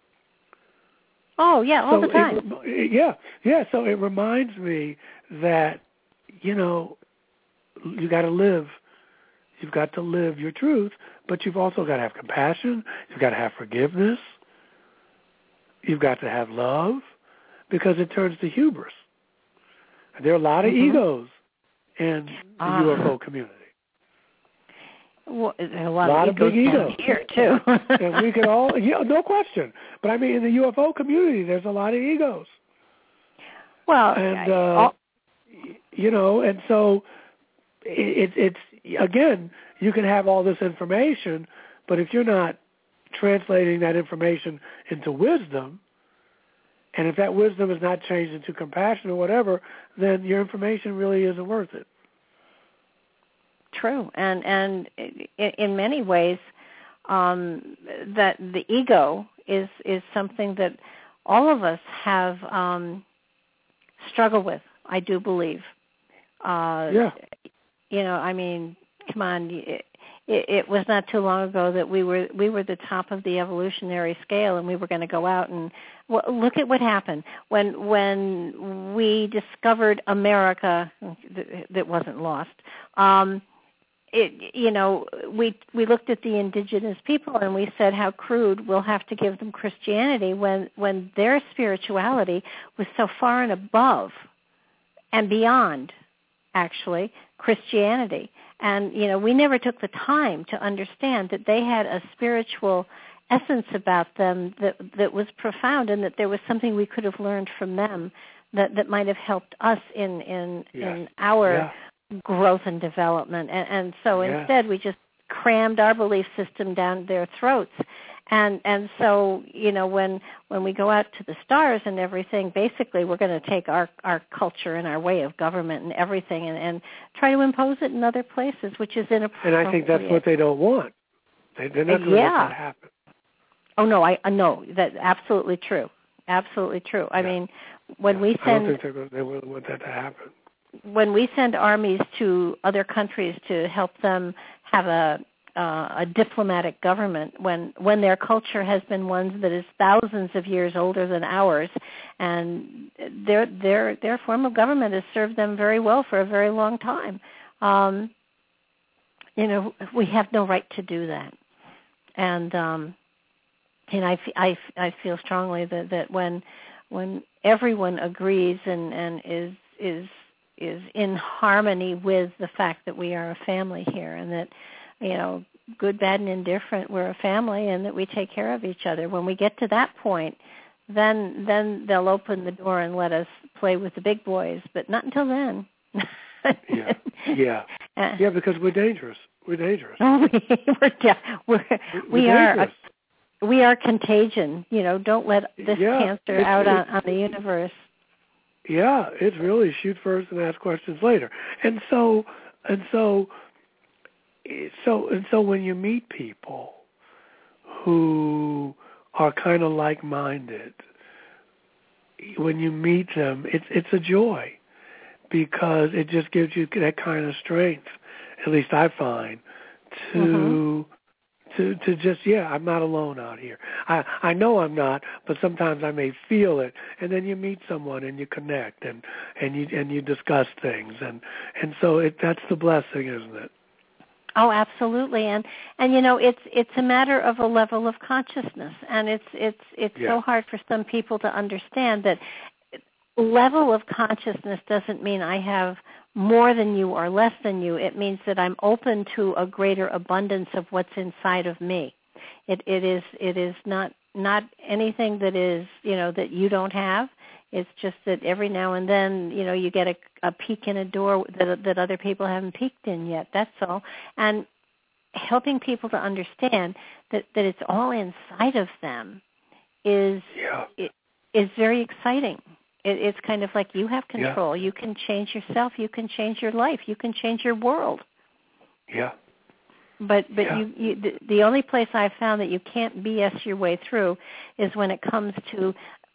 S3: Oh, yeah, all the time.
S4: So it reminds me that, you got to live. You've got to live your truth, but you've also got to have compassion. You've got to have forgiveness. You've got to have love, because it turns to hubris. There are a lot of egos in the UFO community.
S3: Well, a lot of
S4: big egos
S3: here too.
S4: And we could all, no question. But I mean, in the UFO community, there's a lot of egos.
S3: Well,
S4: and and so it's again, you can have all this information, but if you're not translating that information into wisdom, and if that wisdom is not changed into compassion or whatever, then your information really isn't worth it.
S3: True, and in many ways, that the ego is something that all of us have struggled with. I do believe. I mean, come on. It was not too long ago that we were the top of the evolutionary scale, and we were going to go out and look at what happened when we discovered America. That wasn't lost. we looked at the indigenous people and we said how crude, we'll have to give them Christianity when their spirituality was so far and above and beyond, actually, Christianity. And, we never took the time to understand that they had a spiritual essence about them that was profound, and that there was something we could have learned from them that might have helped us in our growth and development. And so instead we just crammed our belief system down their throats. And so, when we go out to the stars and everything, basically we're going to take our culture and our way of government and everything and try to impose it in other places, which is inappropriate.
S4: And I think that's what they don't want. They're not going to let that happen.
S3: Oh, no, no, that's absolutely true. Absolutely true. I mean, when we send...
S4: I don't think they will want that to happen.
S3: When we send armies to other countries to help them have a diplomatic government, when their culture has been one that is thousands of years older than ours, and their form of government has served them very well for a very long time, we have no right to do that. And I feel strongly that when everyone agrees and is in harmony with the fact that we are a family here, and that good, bad, and indifferent, we're a family, and that we take care of each other. When we get to that point, then they'll open the door and let us play with the big boys, but not until then.
S4: Because we're dangerous. We're dangerous.
S3: We are contagion. Don't let this cancer out on the universe.
S4: Yeah, it's really shoot first and ask questions later. And so when you meet people who are kind of like-minded, when you meet them, it's a joy, because it just gives you that kind of strength, at least I find, to just, I'm not alone out here. I know I'm not, but sometimes I may feel it. And then you meet someone and you connect and you discuss things, and so that's the blessing, isn't it?
S3: Oh, absolutely. And it's a matter of a level of consciousness, and it's so hard for some people to understand that level of consciousness doesn't mean I have more than you or less than you. It means that I'm open to a greater abundance of what's inside of me. It is not anything that is, that you don't have. It's just that every now and then, you get a peek in a door that other people haven't peeked in yet. That's all. And helping people to understand that it's all inside of them is very exciting. It's kind of like you have control. You can change yourself. You can change your life. You can change your world.
S4: Yeah.
S3: But the only place I've found that you can't BS your way through is when it comes to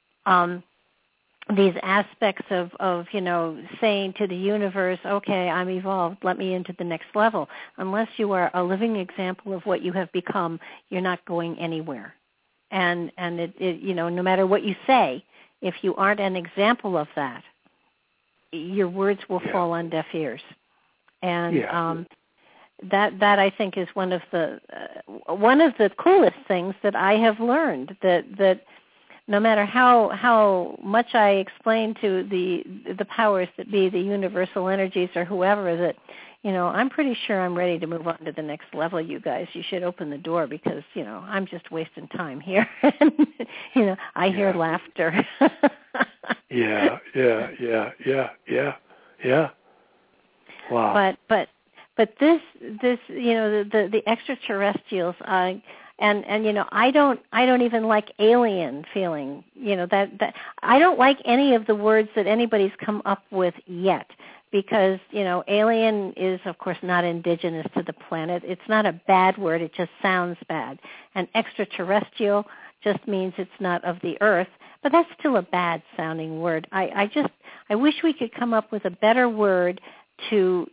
S3: these aspects of saying to the universe, okay, I'm evolved, let me into the next level. Unless you are a living example of what you have become, you're not going anywhere. And it no matter what you say, if you aren't an example of that, your words will fall on deaf ears. And that I think is one of the coolest things that I have learned, that no matter how much I explain to the powers that be, the universal energies or whoever, that I'm pretty sure I'm ready to move on to the next level. You guys, you should open the door, because I'm just wasting time here. I hear laughter.
S4: Yeah. Wow.
S3: But this the extraterrestrials, and I don't even like alien feeling. That I don't like any of the words that anybody's come up with yet, because alien is of course not indigenous to the planet. It's not a bad word. It just sounds bad. And extraterrestrial just means it's not of the earth, but that's still a bad sounding word. I wish we could come up with a better word to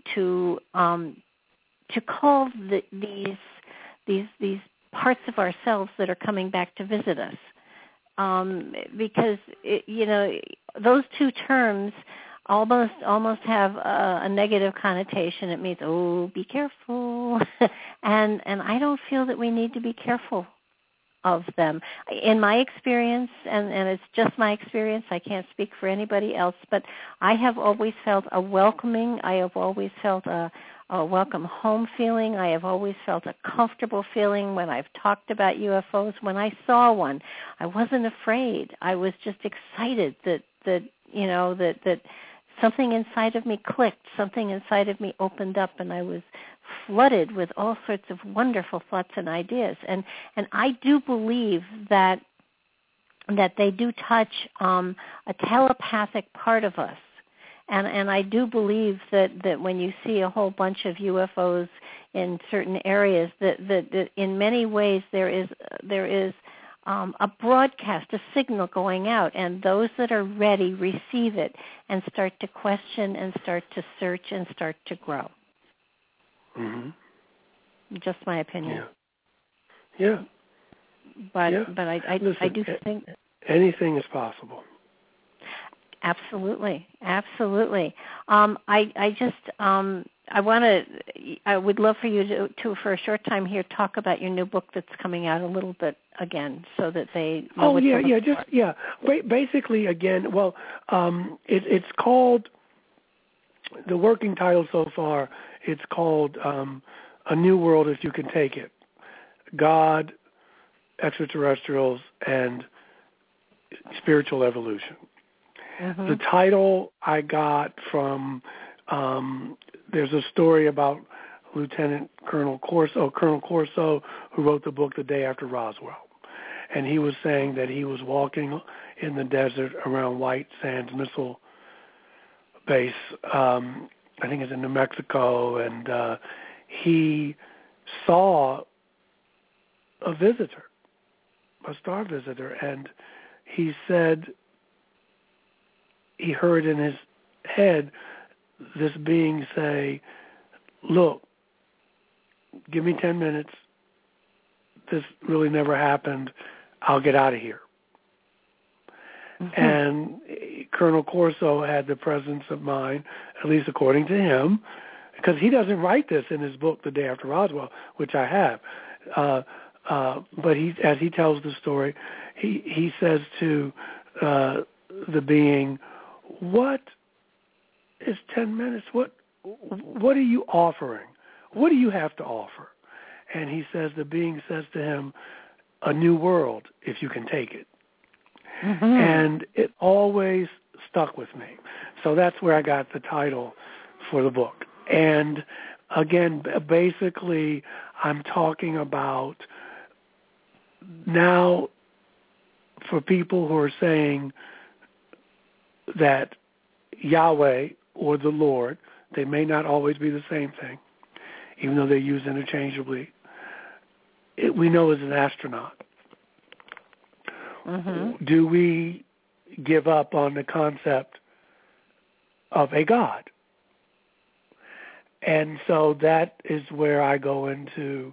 S3: call these parts of ourselves that are coming back to visit us, because those two terms almost have a negative connotation. It means, oh, be careful. and I don't feel that we need to be careful of them. In my experience, and it's just my experience, I can't speak for anybody else, but I have always felt a welcoming, I have always felt a welcome home feeling. I have always felt a comfortable feeling when I've talked about UFOs. When I saw one, I wasn't afraid. I was just excited that something inside of me clicked, something inside of me opened up, and I was flooded with all sorts of wonderful thoughts and ideas. And I do believe that they do touch a telepathic part of us. And I do believe that when you see a whole bunch of UFOs in certain areas, that in many ways there is a broadcast, a signal going out, and those that are ready receive it and start to question and start to search and start to grow.
S4: Mm-hmm.
S3: Just my opinion.
S4: Yeah.
S3: But
S4: yeah.
S3: I do think
S4: anything is possible.
S3: Absolutely. I would love for you to for a short time here talk about your new book that's coming out a little bit again, so that they know what to look for.
S4: Basically, again, well, it's called, the working title so far, it's called A New World If You Can Take It: God, Extraterrestrials, and Spiritual Evolution.
S3: Mm-hmm.
S4: The title I got from, there's a story about Colonel Corso, who wrote the book The Day After Roswell. And he was saying that he was walking in the desert around White Sands Missile Base, I think it's in New Mexico, and he saw a visitor, a star visitor, and he said he heard in his head this being say, look, give me 10 minutes. This really never happened. I'll get out of here. Mm-hmm. And Colonel Corso had the presence of mind, at least according to him, because he doesn't write this in his book, The Day After Roswell, which I have. But as he tells the story, he says to the being, what is 10 minutes? What are you offering? What do you have to offer? And he says, the being says to him, a new world, if you can take it. Mm-hmm. And it always stuck with me. So that's where I got the title for the book. And again, basically, I'm talking about now for people who are saying that Yahweh or the Lord, they may not always be the same thing, even though they're used interchangeably. We know as an astronaut. Mm-hmm. Do we give up on the concept of a God? And so that is where I go into,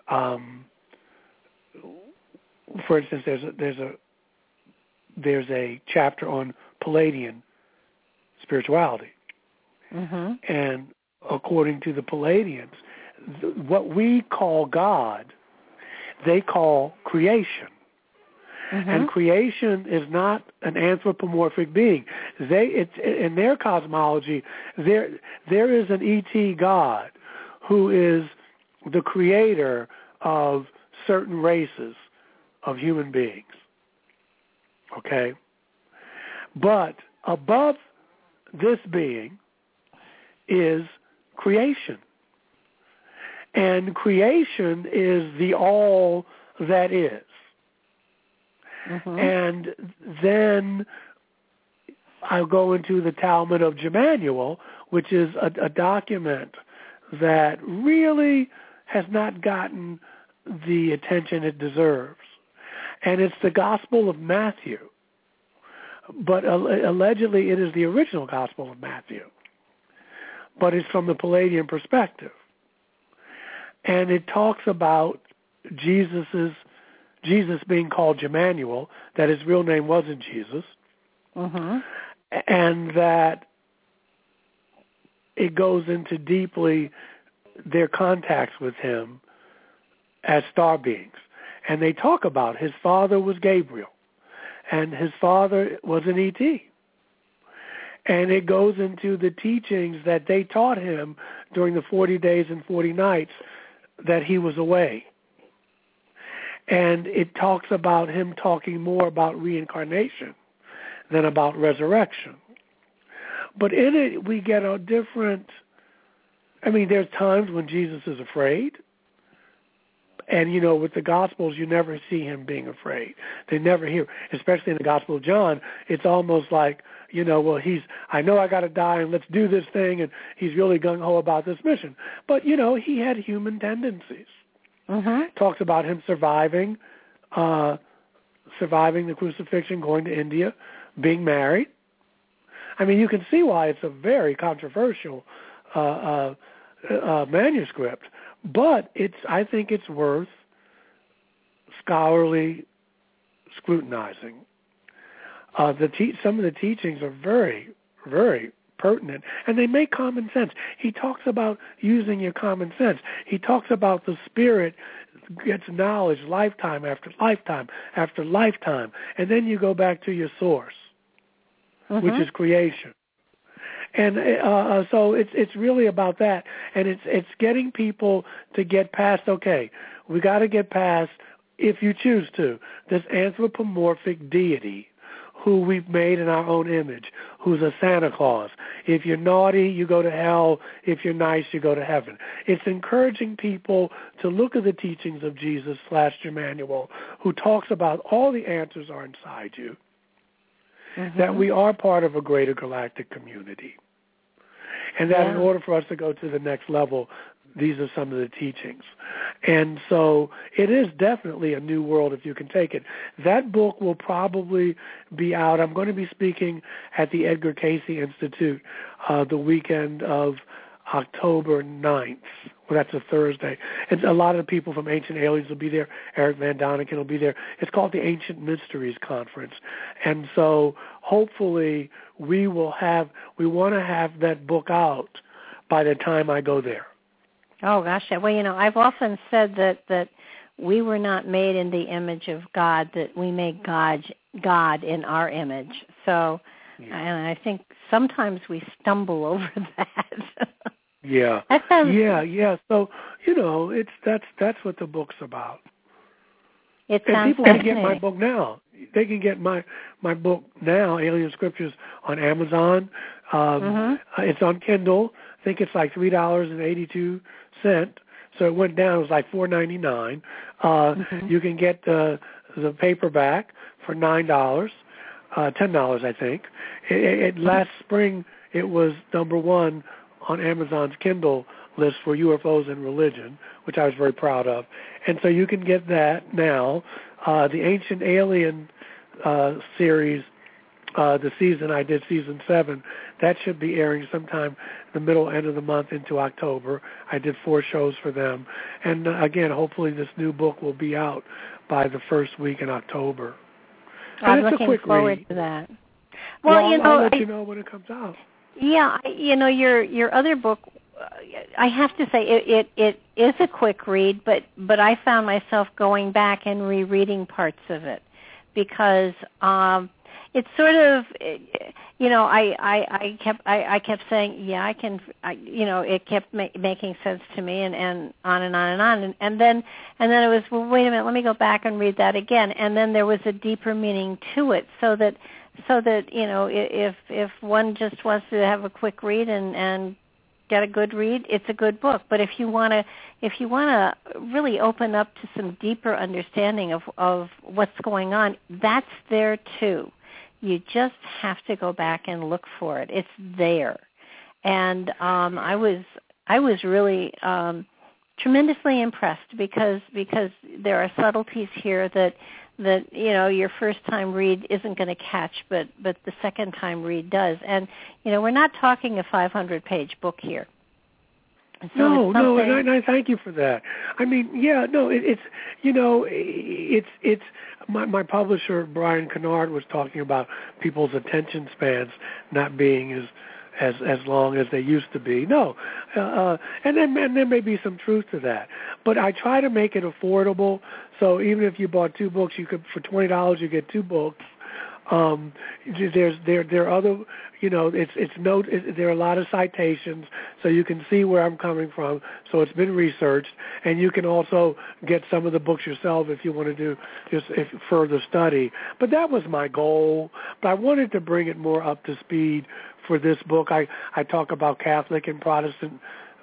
S4: for instance, there's a chapter on Palladian spirituality. Mm-hmm. And according to the Palladians, what we call God, they call creation. Mm-hmm. And creation is not an anthropomorphic being. In their cosmology, there is an ET God who is the creator of certain races of human beings. Okay? But above this being is creation. And creation is the all that is. Mm-hmm. And then I'll go into the Talmud of Jemanuel, which is a document that really has not gotten the attention it deserves. And it's the Gospel of Matthew. But allegedly it is the original Gospel of Matthew. But it's from the Palladian perspective. And it talks about Jesus being called Jemanuel, that his real name wasn't Jesus, mm-hmm. and that it goes into deeply their contacts with him as star beings. And they talk about his father was Gabriel, and his father was an E.T. And it goes into the teachings that they taught him during the 40 days and 40 nights that he was away. And it talks about him talking more about reincarnation than about resurrection. But in it, we get a different, there's times when Jesus is afraid. And, with the Gospels, you never see him being afraid. They never hear, especially in the Gospel of John, it's almost like, I know I got to die and let's do this thing, and he's really gung-ho about this mission. But, he had human tendencies. Mm-hmm. Talks about him surviving the crucifixion, going to India, being married. You can see why it's a very controversial manuscript. But I think it's worth scholarly scrutinizing. Some of the teachings are very, very pertinent, and they make common sense. He talks about using your common sense. He talks about the spirit gets knowledge lifetime after lifetime after lifetime, and then you go back to your source, mm-hmm. which is creation. And so it's really about that, and it's getting people to get past. Okay, we got to get past, if you choose to, this anthropomorphic deity who we've made in our own image, who's a Santa Claus. If you're naughty, you go to hell. If you're nice, you go to heaven. It's encouraging people to look at the teachings of Jesus / Emmanuel, who talks about all the answers are inside you. Mm-hmm. That we are part of a greater galactic community. And that in order for us to go to the next level, these are some of the teachings. And so it is definitely a new world if you can take it. That book will probably be out. I'm going to be speaking at the Edgar Cayce Institute the weekend of October 9th. Well, that's a Thursday. And a lot of the people from Ancient Aliens will be there. Eric Van Doniken will be there. It's called the Ancient Mysteries Conference. And so hopefully we want to have that book out by the time I go there.
S3: Oh, gosh. Well, I've often said that we were not made in the image of God, that we make God in our image. So, and I think sometimes we stumble over that.
S4: Yeah. So, that's what the book's about.
S3: And
S4: people can get my book now. They can get my book now, Alien Scriptures, on Amazon. It's on Kindle. I think it's like $3.82. So it went down. It was like $4.99. You can get the paperback for $9, $10, I think. Last spring, it was number one on Amazon's Kindle list for UFOs and religion, which I was very proud of. And so you can get that now. The Ancient Alien series, the season I did, season 7, that should be airing sometime the end of the month into October. I did 4 shows for them. And again, hopefully this new book will be out by the first week in October.
S3: I'm looking forward to that.
S4: Well, I'll let you know when it comes out.
S3: Yeah, your other book, I have to say it is a quick read, but I found myself going back and rereading parts of it because it's sort of, I kept saying, yeah, I can, it kept making sense to me, and on and on and on, and then it was, well, wait a minute, let me go back and read that again, and then there was a deeper meaning to it, so that if one just wants to have a quick read and get a good read, it's a good book. But if you want to really open up to some deeper understanding of what's going on, that's there too. You just have to go back and look for it. It's there. And I was really tremendously impressed because there are subtleties here that your first time read isn't going to catch, but the second time read does. And we're not talking a 500-page book here. So
S4: no, and I thank you for that. It's my publisher Brian Kennard was talking about people's attention spans not being as long as they used to be. No, and there may be some truth to that. But I try to make it affordable. So even if you bought 2 books, you could, for $20 you get 2 books. There are other, there are a lot of citations, so you can see where I'm coming from. So it's been researched, and you can also get some of the books yourself if you want to do just further study. But that was my goal. But I wanted to bring it more up to speed for this book. I talk about Catholic and Protestant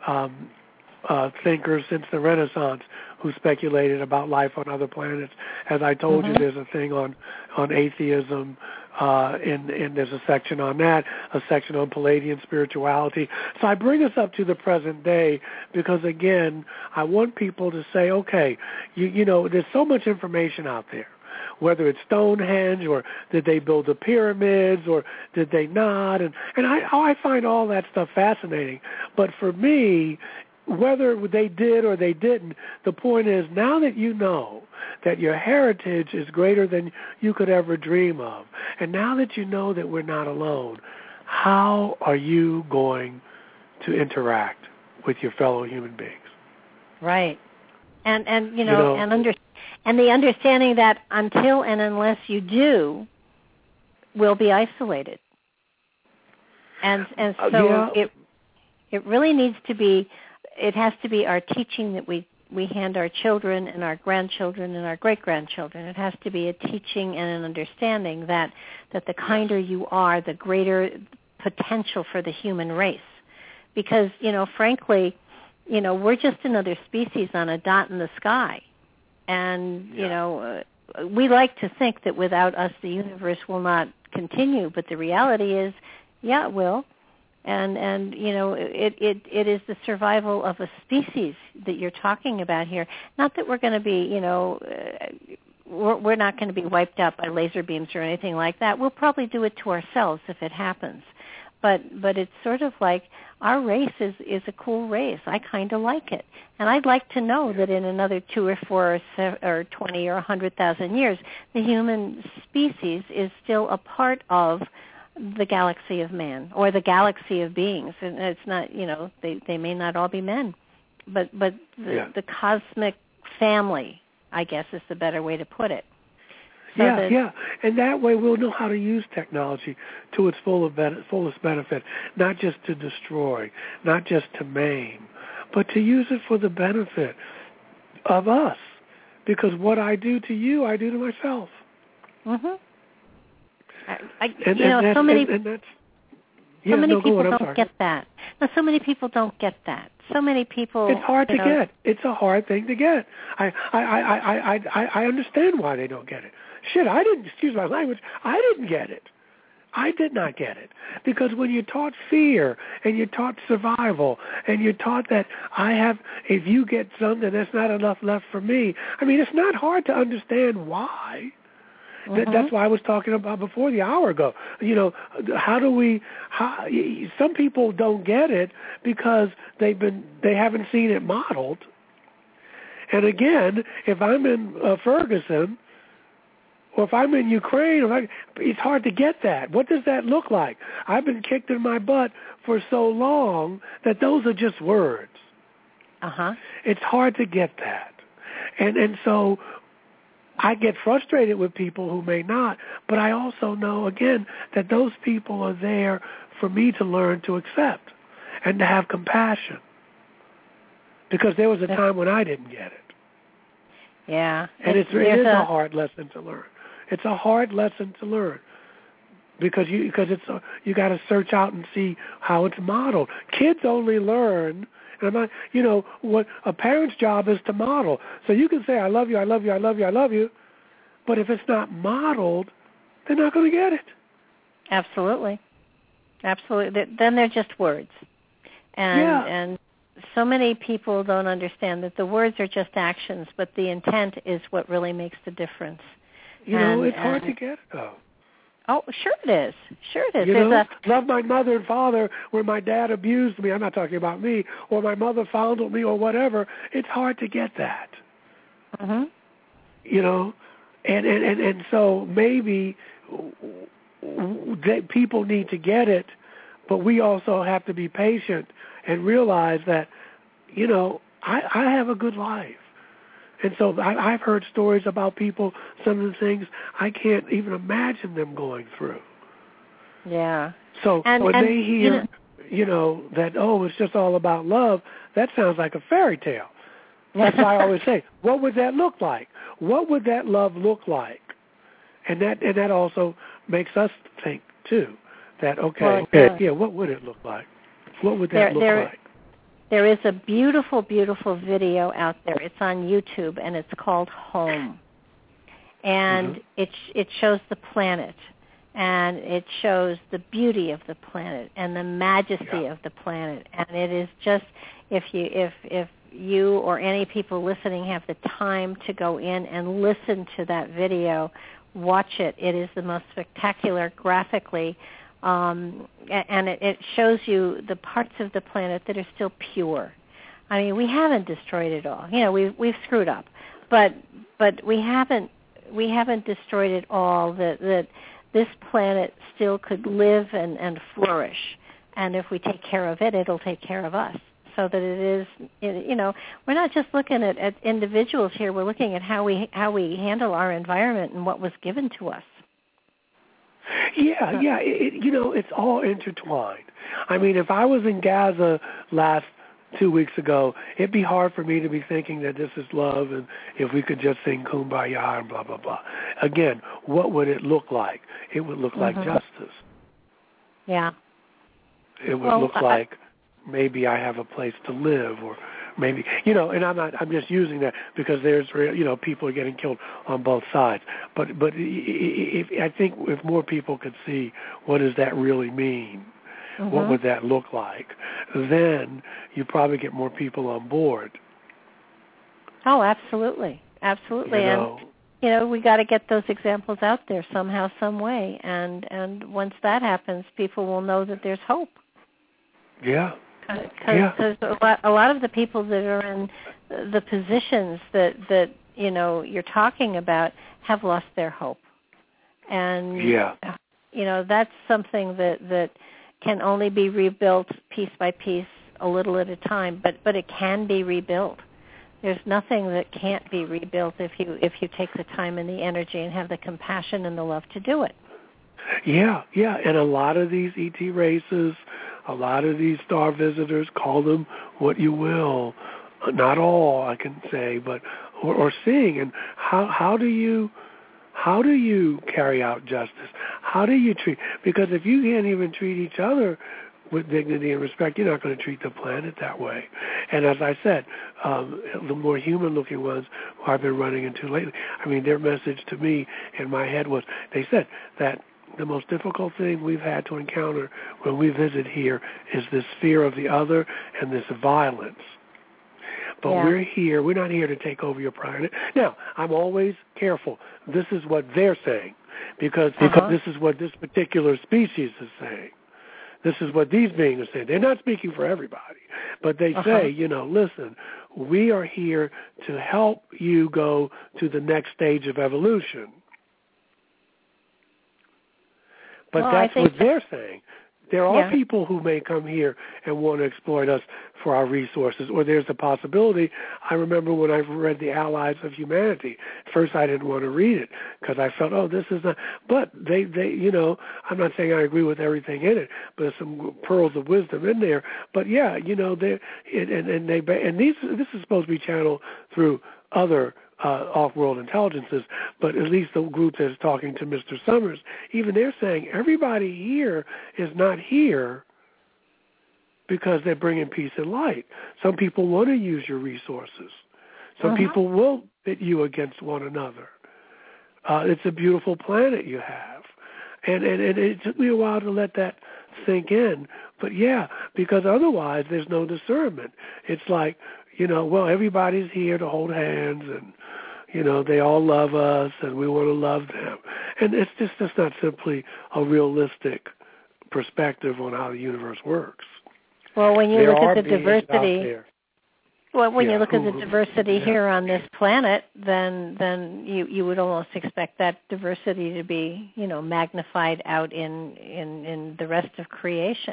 S4: thinkers since the Renaissance who speculated about life on other planets. As I told you, there's a thing on atheism, and there's a section on that, a section on Palladian spirituality. So I bring us up to the present day because, again, I want people to say, okay, there's so much information out there, whether it's Stonehenge or did they build the pyramids or did they not, and I find all that stuff fascinating. But for me, whether they did or they didn't, the point is now that you know that your heritage is greater than you could ever dream of, and now that you know that we're not alone, how are you going to interact with your fellow human beings?
S3: Right. And the understanding that until and unless you do, we'll be isolated. And so it really needs to be, it has to be our teaching that we hand our children and our grandchildren and our great-grandchildren. It has to be a teaching and an understanding that the kinder you are, the greater potential for the human race. Because, frankly, we're just another species on a dot in the sky. And, we like to think that without us the universe will not continue, but the reality is, it will. And it is the survival of a species that you're talking about here. Not that we're going to be, we're not going to be wiped out by laser beams or anything like that. We'll probably do it to ourselves if it happens. But it's sort of like our race is a cool race. I kind of like it. And I'd like to know that in another 2 or 4 or 20 or 100,000 years, the human species is still a part of the galaxy of man or the galaxy of beings. And it's not, they may not all be men, but the cosmic family, I guess, is the better way to put it. So and that way we'll know how to use technology to its fullest benefit, not just to destroy, not just to maim, but to use it for the benefit of us. Because what I do to you, I do to myself. Mm-hmm. So many people don't get that. Now, so many people don't get that. So many people.
S4: It's hard to get. It's a hard thing to get. I understand why they don't get it. Shit, excuse my language, I didn't get it. I did not get it. Because when you're taught fear and you're taught survival and you're taught that if you get something, there's not enough left for me. I mean, it's not hard to understand why. That's why I was talking about before the hour ago. Some people don't get it because they haven't seen it modeled. And again, if I'm in Ferguson, or if I'm in Ukraine, it's hard to get that. What does that look like? I've been kicked in my butt for so long that those are just words. It's hard to get that. And so I get frustrated with people who may not, but I also know, again, that those people are there for me to learn to accept and to have compassion. Because there was a time when I didn't get it.
S3: Yeah.
S4: And it is a hard lesson to learn. It's a hard lesson to learn because you got to search out and see how it's modeled. Kids only learn, and what a parent's job is to model. So you can say, I love you, I love you, I love you, I love you, but if it's not modeled, they're not going to get it.
S3: Absolutely. Then they're just words. And so many people don't understand that the words are just actions, but the intent is what really makes the difference.
S4: It's hard to get, though.
S3: Oh, sure it is.
S4: Love my mother and father where my dad abused me. I'm not talking about me. Or my mother fondled me or whatever. It's hard to get that. And so maybe people need to get it, But we also have to be patient and realize that, you know, I have a good life. And so I've heard stories about people, some of the things I can't even imagine them going through.
S3: Yeah.
S4: So when they hear, you know, that, oh, it's just all about love, that sounds like a fairy tale. That's why I always say, what would that look like? What would that love look like? And that also makes us think, too, that, okay, what would it look like? What would that look like?
S3: There is a beautiful, beautiful video out there. It's on YouTube, and it's called Home. And it shows the planet, and it shows the beauty of the planet and the majesty of the planet. And it is just, if you or any people listening have the time to go in and listen to that video, watch it. It is the most spectacular graphically. And it shows you the parts of the planet that are still pure. I mean, we haven't destroyed it all. You know, we've screwed up, but we haven't destroyed it all. That this planet still could live and flourish, and if we take care of it, it'll take care of us. So that it is, you know, we're not just looking at individuals here. We're looking at how we handle our environment and what was given to us.
S4: Yeah. You know, it's all intertwined. I mean, if I was in Gaza last 2 weeks ago, it'd be hard for me to be thinking that this is love and if we could just sing Kumbaya and blah, blah, blah. Again, what would it look like? It would look like justice.
S3: Yeah.
S4: It would look like maybe I have a place to live, or maybe, you know, and I'm just using that because there's, you know, people are getting killed on both sides. But I think if more people could see what does that really mean, what would that look like, then you probably get more people on board.
S3: Oh, absolutely. Absolutely. And, you know, we got to get those examples out there somehow, some way. And once that happens, people will know that there's hope.
S4: Yeah.
S3: Because a lot of the people that are in the positions that you know you're talking about have lost their hope, and you know that's something that can only be rebuilt piece by piece, a little at a time. But it can be rebuilt. There's nothing that can't be rebuilt if you take the time and the energy and have the compassion and the love to do it.
S4: Yeah, and a lot of these ET races, a lot of these star visitors, call them what you will, not all I can say, but or seeing. And how do you carry out justice? How do you treat? Because if you can't even treat each other with dignity and respect, you're not going to treat the planet that way. And as I said, the more human-looking ones who I've been running into lately, I mean, their message to me in my head was, they said that the most difficult thing we've had to encounter when we visit here is this fear of the other and this violence. But we're here. We're not here to take over your planet. Now, I'm always careful. This is what they're saying because this is what this particular species is saying. This is what these beings are saying. They're not speaking for everybody, but they say, you know, listen, we are here to help you go to the next stage of evolution. But that's what they're saying. There are people who may come here and want to exploit us for our resources, or there's a possibility. I remember when I read The Allies of Humanity. First, I didn't want to read it because I felt, this is not. But they, you know, I'm not saying I agree with everything in it, but there's some pearls of wisdom in there. But yeah, you know, this is supposed to be channeled through other off-world intelligences, but at least the group that's talking to Mr. Summers, even they're saying everybody here is not here because they're bringing peace and light. Some people want to use your resources. Some people will pit you against one another. It's a beautiful planet you have. And it took me a while to let that sink in. But yeah, because otherwise there's no discernment. It's like, you know, well, everybody's here to hold hands and, you know, they all love us and we want to love them. And it's just that's not simply a realistic perspective on how the universe works.
S3: Well, when you look at the diversity, you look at the diversity here on this planet, then you would almost expect that diversity to be, you know, magnified out in the rest of creation.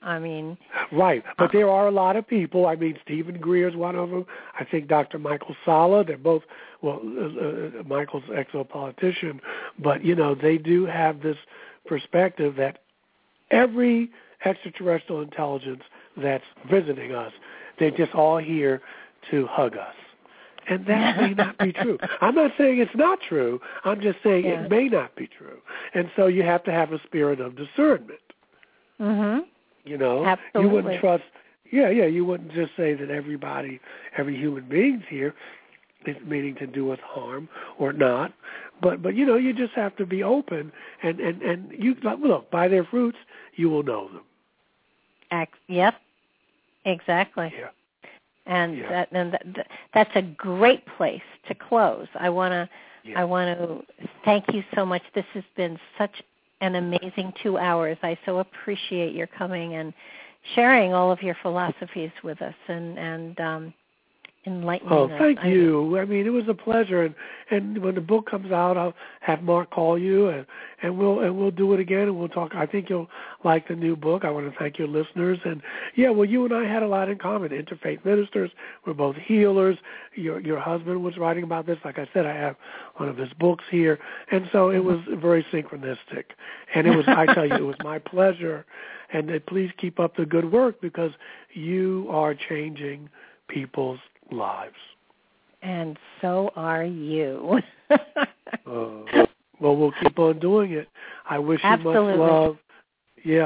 S3: I mean,
S4: right. But there are a lot of people. I mean, Stephen Greer is one of them. I think Dr. Michael Salla. They're both, Michael's exopolitician, but they do have this perspective that every extraterrestrial intelligence that's visiting us, they're just all here to hug us. And that may not be true. I'm not saying it's not true. I'm just saying it may not be true. And so you have to have a spirit of discernment.
S3: Mm-hmm.
S4: Absolutely. You wouldn't trust, you wouldn't just say that every human being's here is meaning to do us harm or not. But you just have to be open. And you look, by their fruits, you will know them.
S3: Yep, exactly.
S4: Yeah.
S3: And that's a great place to close. I want to thank you so much. This has been such an amazing 2 hours. I so appreciate your coming and sharing all of your philosophies with us and enlightening us.
S4: Oh, thank you. I mean, it was a pleasure. And when the book comes out, I'll have Mark call you, and we'll do it again, and we'll talk. I think you'll like the new book. I want to thank your listeners. And you and I had a lot in common. Interfaith ministers. We're both healers. Your husband was writing about this. Like I said, I have one of his books here, and so it was very synchronistic. And it was, I tell you, it was my pleasure. And please keep up the good work because you are changing people's lives. And
S3: so are you.
S4: Well, we'll keep on doing it. I wish
S3: Absolutely.
S4: you much love. Yeah.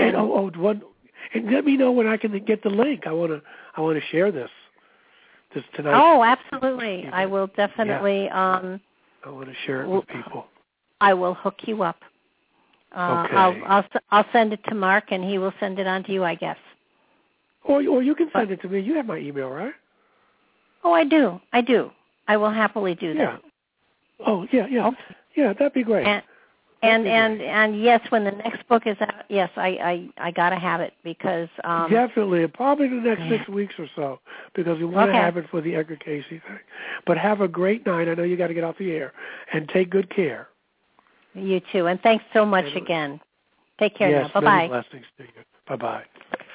S4: And let me know when I can get the link. I want to share this tonight.
S3: Oh, absolutely. I will definitely.
S4: I want to share it with people.
S3: I will hook you up.
S4: Okay.
S3: I'll send it to Mark, and he will send it on to you, I guess.
S4: Or you can send it to me. You have my email, right?
S3: Oh, I do. I will happily do that.
S4: Yeah. Oh, yeah. Okay. Yeah, that'd be great.
S3: And yes, when the next book is out, yes, I gotta have it because
S4: definitely, probably the next 6 weeks or so, because we want to have it for the Edgar Cayce thing. But have a great night. I know you got to get off the air, and take good care.
S3: You too, and thanks so much again. Take care now. Bye-bye.
S4: Many blessings to you. Bye-bye.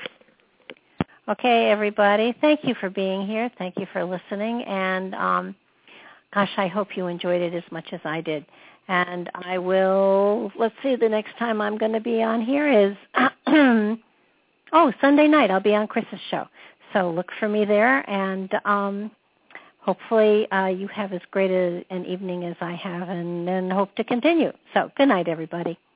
S3: Okay, everybody. Thank you for being here. Thank you for listening. And, gosh, I hope you enjoyed it as much as I did. And I will, let's see, the next time I'm going to be on here is, Sunday night. I'll be on Chris's show. So look for me there. And hopefully you have as great an evening as I have and hope to continue. So good night, everybody.